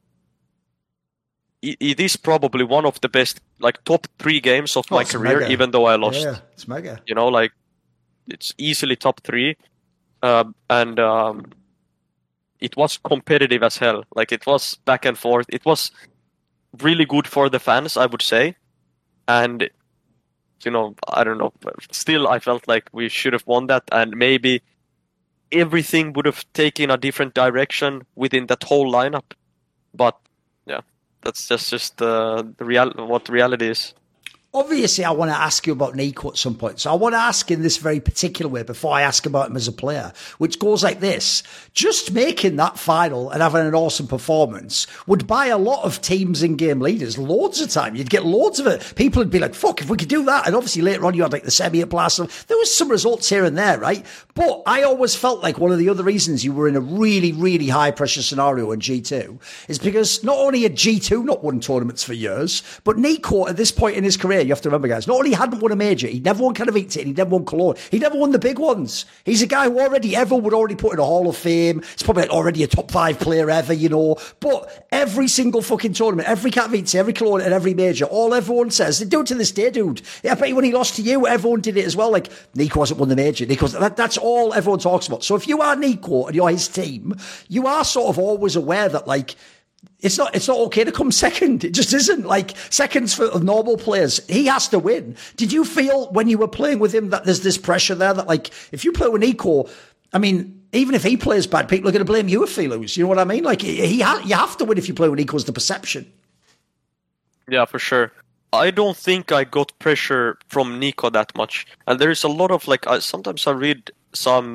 it is probably one of the best, like, top 3 games of my career, mega. even though I lost. Yeah, it's mega. You know, like, it's easily top 3. And it was competitive as hell. Like, it was back and forth. It was really good for the fans, I would say. And, you know, I don't know. Still, I felt like we should have won that. And maybe everything would have taken a different direction within that whole lineup. But, yeah, that's just what reality is. Obviously, I want to ask you about Nico at some point. So I want to ask in this very particular way before I ask about him as a player, which goes like this. Just making that final and having an awesome performance would buy a lot of teams and game leaders loads of time. You'd get loads of it. People would be like, fuck, if we could do that. And obviously later on you had like the semi at Blast. There was some results here and there, right? But I always felt like one of the other reasons you were in a really, really high pressure scenario in G2 is because not only had G2 not won tournaments for years, but Nico at this point in his career, you have to remember, guys, not only hadn't won a major, he'd never won Katowice, and he'd never won Cologne. He never won the big ones. He's a guy who everyone would already put in a Hall of Fame. He's probably already a top 5 player ever, you know. But every single fucking tournament, every Katowice, every Cologne, and every major, all everyone says, they do it to this day, dude. Yeah, I bet you when he lost to you, everyone did it as well. Like, Nico hasn't won the major. That's all everyone talks about. So if you are Nico and you're his team, you are sort of always aware that, like, it's not okay to come second. It just isn't. Like, seconds for normal players. He has to win. Did you feel when you were playing with him that there's this pressure there that, like, if you play with Nico, I mean, even if he plays bad, people are going to blame you if he loses. You know what I mean? Like, you have to win if you play with Nico, is the perception. Yeah, for sure. I don't think I got pressure from Nico that much. And there is a lot of, like, sometimes I read some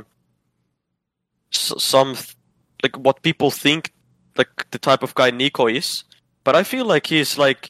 like, what people think, like, the type of guy Nico is, but I feel like he's like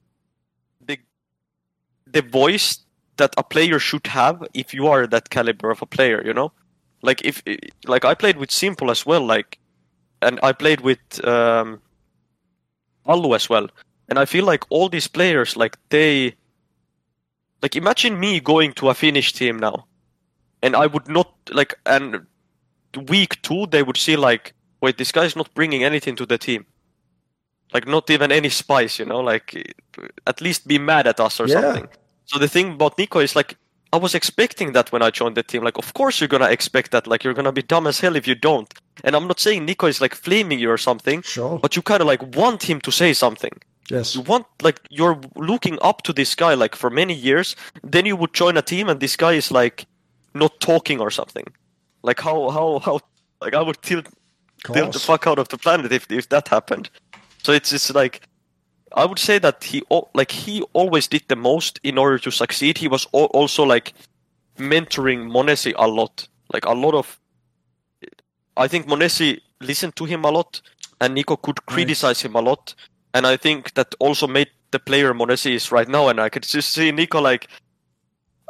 the voice that a player should have if you are that caliber of a player, you know? Like, if, like, I played with Simple as well, like, and I played with Allu as well, and I feel like all these players, like, they, like, imagine me going to a Finnish team now, and I would not, like, and week 2 they would see, like, wait, this guy's not bringing anything to the team. Like, not even any spice, you know? Like, at least be mad at us or something. So the thing about Nico is, like, I was expecting that when I joined the team. Like, of course you're gonna expect that. Like, you're gonna be dumb as hell if you don't. And I'm not saying Nico is, like, flaming you or something. Sure. But you kind of, like, want him to say something. Yes. You want, like, you're looking up to this guy, like, for many years. Then you would join a team and this guy is, like, not talking or something. Like, how like, I would tilt the fuck out of the planet if that happened. So it's like, I would say that he always did the most in order to succeed. He was also, like, mentoring Monesi a lot. Like, a lot of, I think Monesi listened to him a lot, and Nico could criticize him a lot. And I think that also made the player Monesi is right now. And I could just see Nico, like,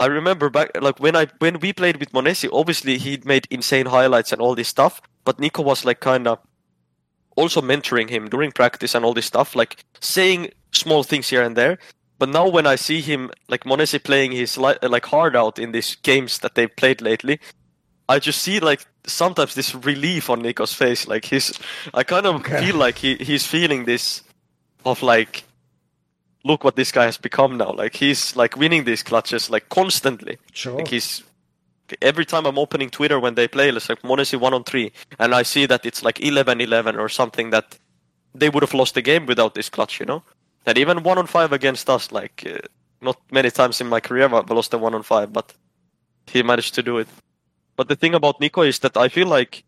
I remember back like when we played with Monesi, obviously he'd made insane highlights and all this stuff, but Nico was like kind of also mentoring him during practice and all this stuff, like saying small things here and there. But now when I see him, like Monesi playing his like hard out in these games that they've played lately, I just see like sometimes this relief on Nico's face. Like I kind of feel like he's feeling this of like, look what this guy has become now. Like he's like winning these clutches like constantly. Sure. Like every time I'm opening Twitter when they play, it's like Monesi 1-on-3, and I see that it's like 11-11 or something, that they would have lost the game without this clutch, you know? And even 1-on-5 against us, like not many times in my career I've lost a 1-on-5, but he managed to do it. But the thing about Nico is that I feel like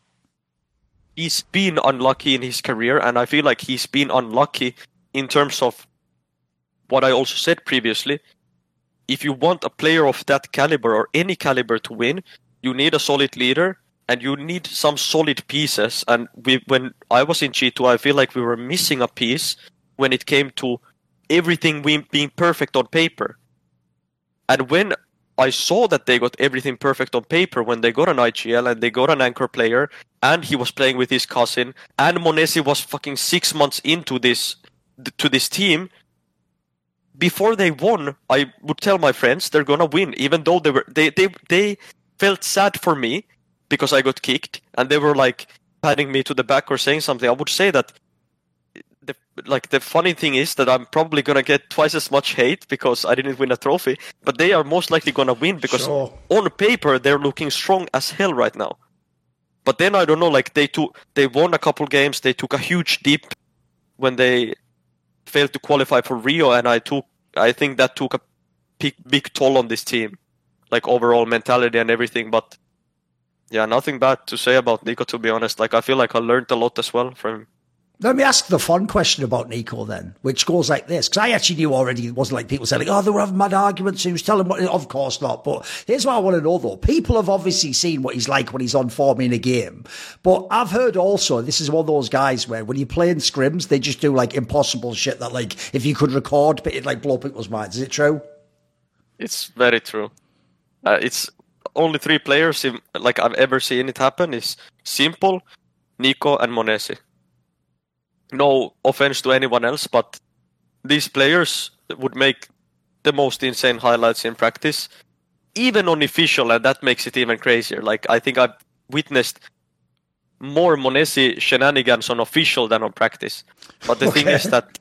he's been unlucky in his career, and I feel like he's been unlucky in terms of what I also said previously. If you want a player of that caliber or any caliber to win, you need a solid leader and you need some solid pieces. And when I was in G2, I feel like we were missing a piece when it came to everything being perfect on paper. And when I saw that they got everything perfect on paper, when they got an IGL and they got an anchor player and he was playing with his cousin and Monesi was fucking 6 months into this team, before they won, I would tell my friends they're gonna win, even though they felt sad for me because I got kicked and they were like patting me to the back or saying something. I would say that the funny thing is that I'm probably gonna get twice as much hate because I didn't win a trophy, but they are most likely gonna win because on paper they're looking strong as hell right now. But then I don't know, like they won a couple games, they took a huge dip when they failed to qualify for Rio, and I think that took a big toll on this team, like overall mentality and everything. But yeah, nothing bad to say about Nico, to be honest. Like I feel like I learned a lot as well from him. Let me ask the fun question about Nico then, which goes like this, because I actually knew already. It wasn't like people saying, like, oh, they were having mad arguments, he was telling what, of course not. But here's what I want to know though. People have obviously seen what he's like when he's on form in a game. But I've heard also, this is one of those guys where when you play in scrims, they just do like impossible shit that like, if you could record, but it'd like blow people's minds. Is it true? It's very true. It's only 3 players like I've ever seen it happen is Simple, Nico and Monesi. No offense to anyone else, but these players would make the most insane highlights in practice, even on official, and that makes it even crazier. Like I think I've witnessed more Monesi shenanigans on official than on practice. But the thing is that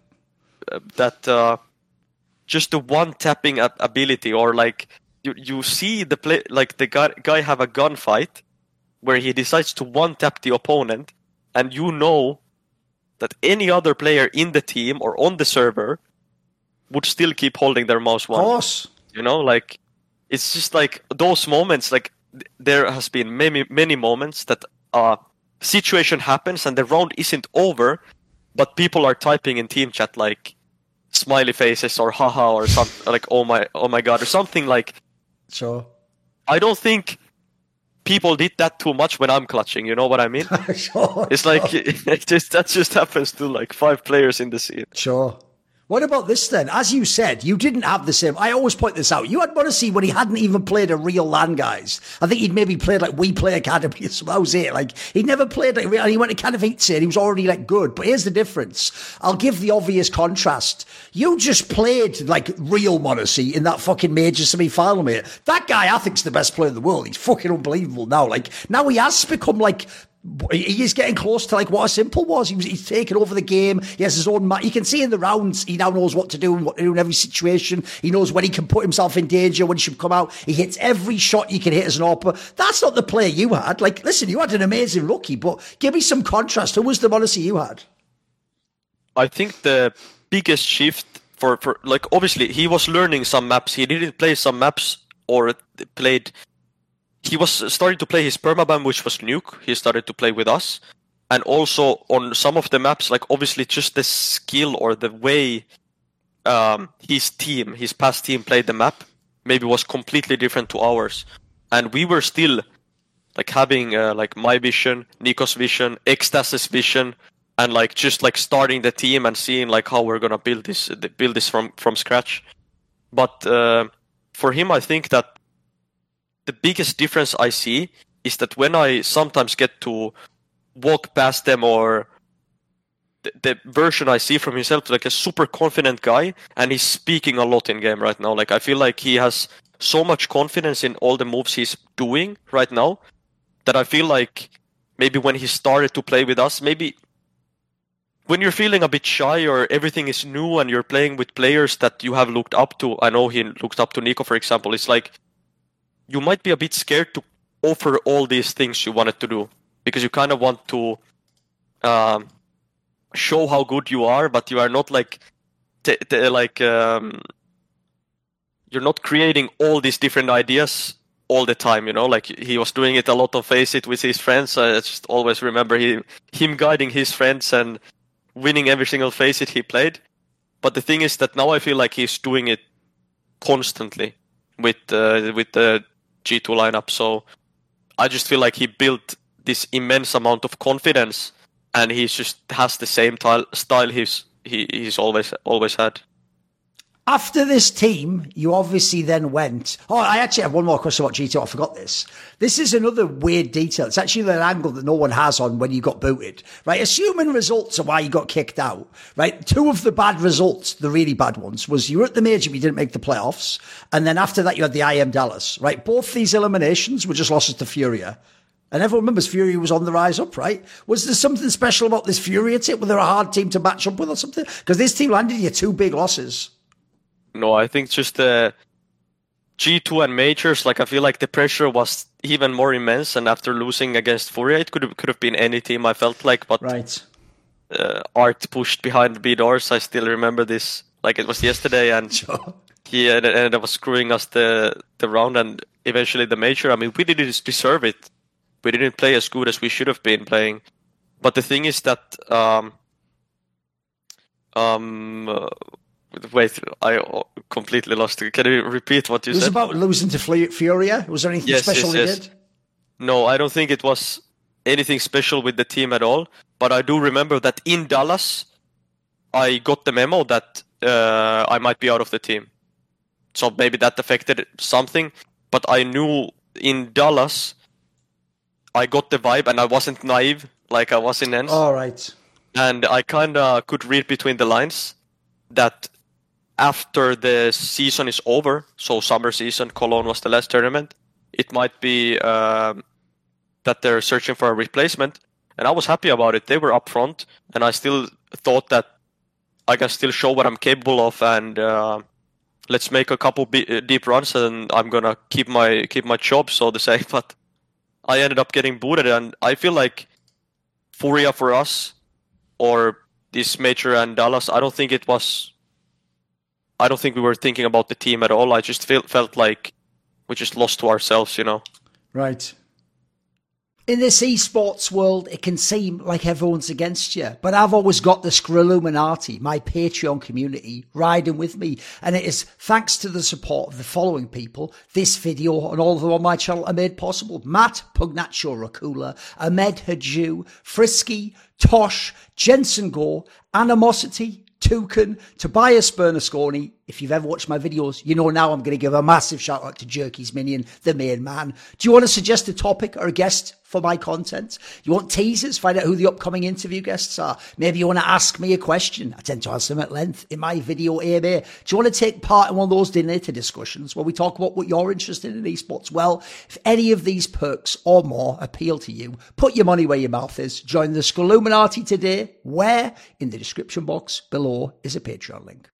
just the one tapping ability, or like you see the play, like the guy have a gunfight where he decides to one tap the opponent, and you know that any other player in the team or on the server would still keep holding their mouse one. Of course. You know, like, it's just like those moments, like, there has been many moments that situation happens and the round isn't over, but people are typing in team chat, like, smiley faces or haha or something, like, oh my god, or something like... Sure. I don't think people did that too much when I'm clutching, you know what I mean? Sure. It's like, that just happens to like 5 players in the scene. Sure. What about this then? As you said, you didn't have the same. I always point this out. You had Monesi when he hadn't even played a real LAN, guys. I think he'd maybe played like We Play Academy or something. That was it. Like he never played like, and he went to Katowice and he was already like good. But here's the difference. I'll give the obvious contrast. You just played like real Monesi in that fucking major semi-final, mate. That guy, I think, is the best player in the world. He's fucking unbelievable now. Like now he has become like. He is getting close to like what a Simple was. He's taken over the game. He has his own. You can see in the rounds, he now knows what to do and what to do in every situation. He knows when he can put himself in danger, when he should come out. He hits every shot you can hit as an AWPer. That's not the player you had. Like, listen, you had an amazing rookie, but give me some contrast. Who was the Monesi you had? I think the biggest shift for like, obviously he was learning some maps. He didn't play some maps or played. He was starting to play his permaban, which was Nuke. He started to play with us. And also on some of the maps, like obviously just the skill or the way his past team played the map maybe was completely different to ours. And we were still like having like my vision, Nico's vision, Ecstasis vision, and like just like starting the team and seeing like how we're gonna build this from scratch. But for him, I think that the biggest difference I see is that when I sometimes get to walk past them, or the version I see from himself, like a super confident guy, and he's speaking a lot in game right now. Like, I feel like he has so much confidence in all the moves he's doing right now that I feel like maybe when he started to play with us, maybe when you're feeling a bit shy or everything is new and you're playing with players that you have looked up to, I know he looked up to Nico, for example, it's like you might be a bit scared to offer all these things you wanted to do, because you kind of want to show how good you are, but you are not like you're not creating all these different ideas all the time, you know. Like, he was doing it a lot on Faceit with his friends. I just always remember him guiding his friends and winning every single Faceit he played. But the thing is that now I feel like he's doing it constantly with the G2 lineup. So I just feel like he built this immense amount of confidence, and he just has the same style he's always had. After this team, you obviously then went... Oh, I actually have one more question about G2. I forgot this. This is another weird detail. It's actually an angle that no one has on when you got booted, right? Assuming results are why you got kicked out, right? Two of the bad results, the really bad ones, was you were at the major, but you didn't make the playoffs. And then after that, you had the IM Dallas, right? Both these eliminations were just losses to Furia. And everyone remembers Furia was on the rise up, right? Was there something special about this Furia tip? Were they a hard team to match up with or something? Because this team landed you 2 big losses. No, I think just the G2 and majors, like, I feel like the pressure was even more immense, and after losing against Furia, it could have been any team, I felt like, but right. Art pushed behind B doors. I still remember this like it was yesterday, and he ended up screwing us the round and eventually the major. I mean, we didn't deserve it. We didn't play as good as we should have been playing. But the thing is that wait, I completely lost it. Can you repeat what you said? It was about losing to Furia. Was there anything special they did? No, I don't think it was anything special with the team at all. But I do remember that in Dallas, I got the memo that I might be out of the team. So maybe that affected something. But I knew in Dallas, I got the vibe, and I wasn't naive like I was in ENCE. All right. And I kind of could read between the lines that after the season is over, so summer season, Cologne was the last tournament, it might be that they're searching for a replacement. And I was happy about it. They were up front, and I still thought that I can still show what I'm capable of, and let's make a couple deep runs, and I'm gonna keep my job, so to say. But I ended up getting booted, and I feel like Furia for us, or this major and Dallas, I don't think we were thinking about the team at all. I just felt like we just lost to ourselves, you know. Right. In this esports world, it can seem like everyone's against you, but I've always got the Skrilluminati, my Patreon community, riding with me, and it is thanks to the support of the following people, this video and all of them on my channel are made possible. Matt Pugnaccio Rakula, Ahmed Haju, Frisky, Tosh, Jensen Gore, Animosity, Toucan, Tobias Bernasconi. If you've ever watched my videos, you know now I'm going to give a massive shout out to Jerky's Minion, the main man. Do you want to suggest a topic or a guest for my content? You want teasers? Find out who the upcoming interview guests are. Maybe you want to ask me a question. I tend to answer them at length in my video AMA. Do you want to take part in one of those donated discussions where we talk about what you're interested in esports? Well, if any of these perks or more appeal to you, put your money where your mouth is. Join the Skrilluminati today, where in the description box below is a Patreon link.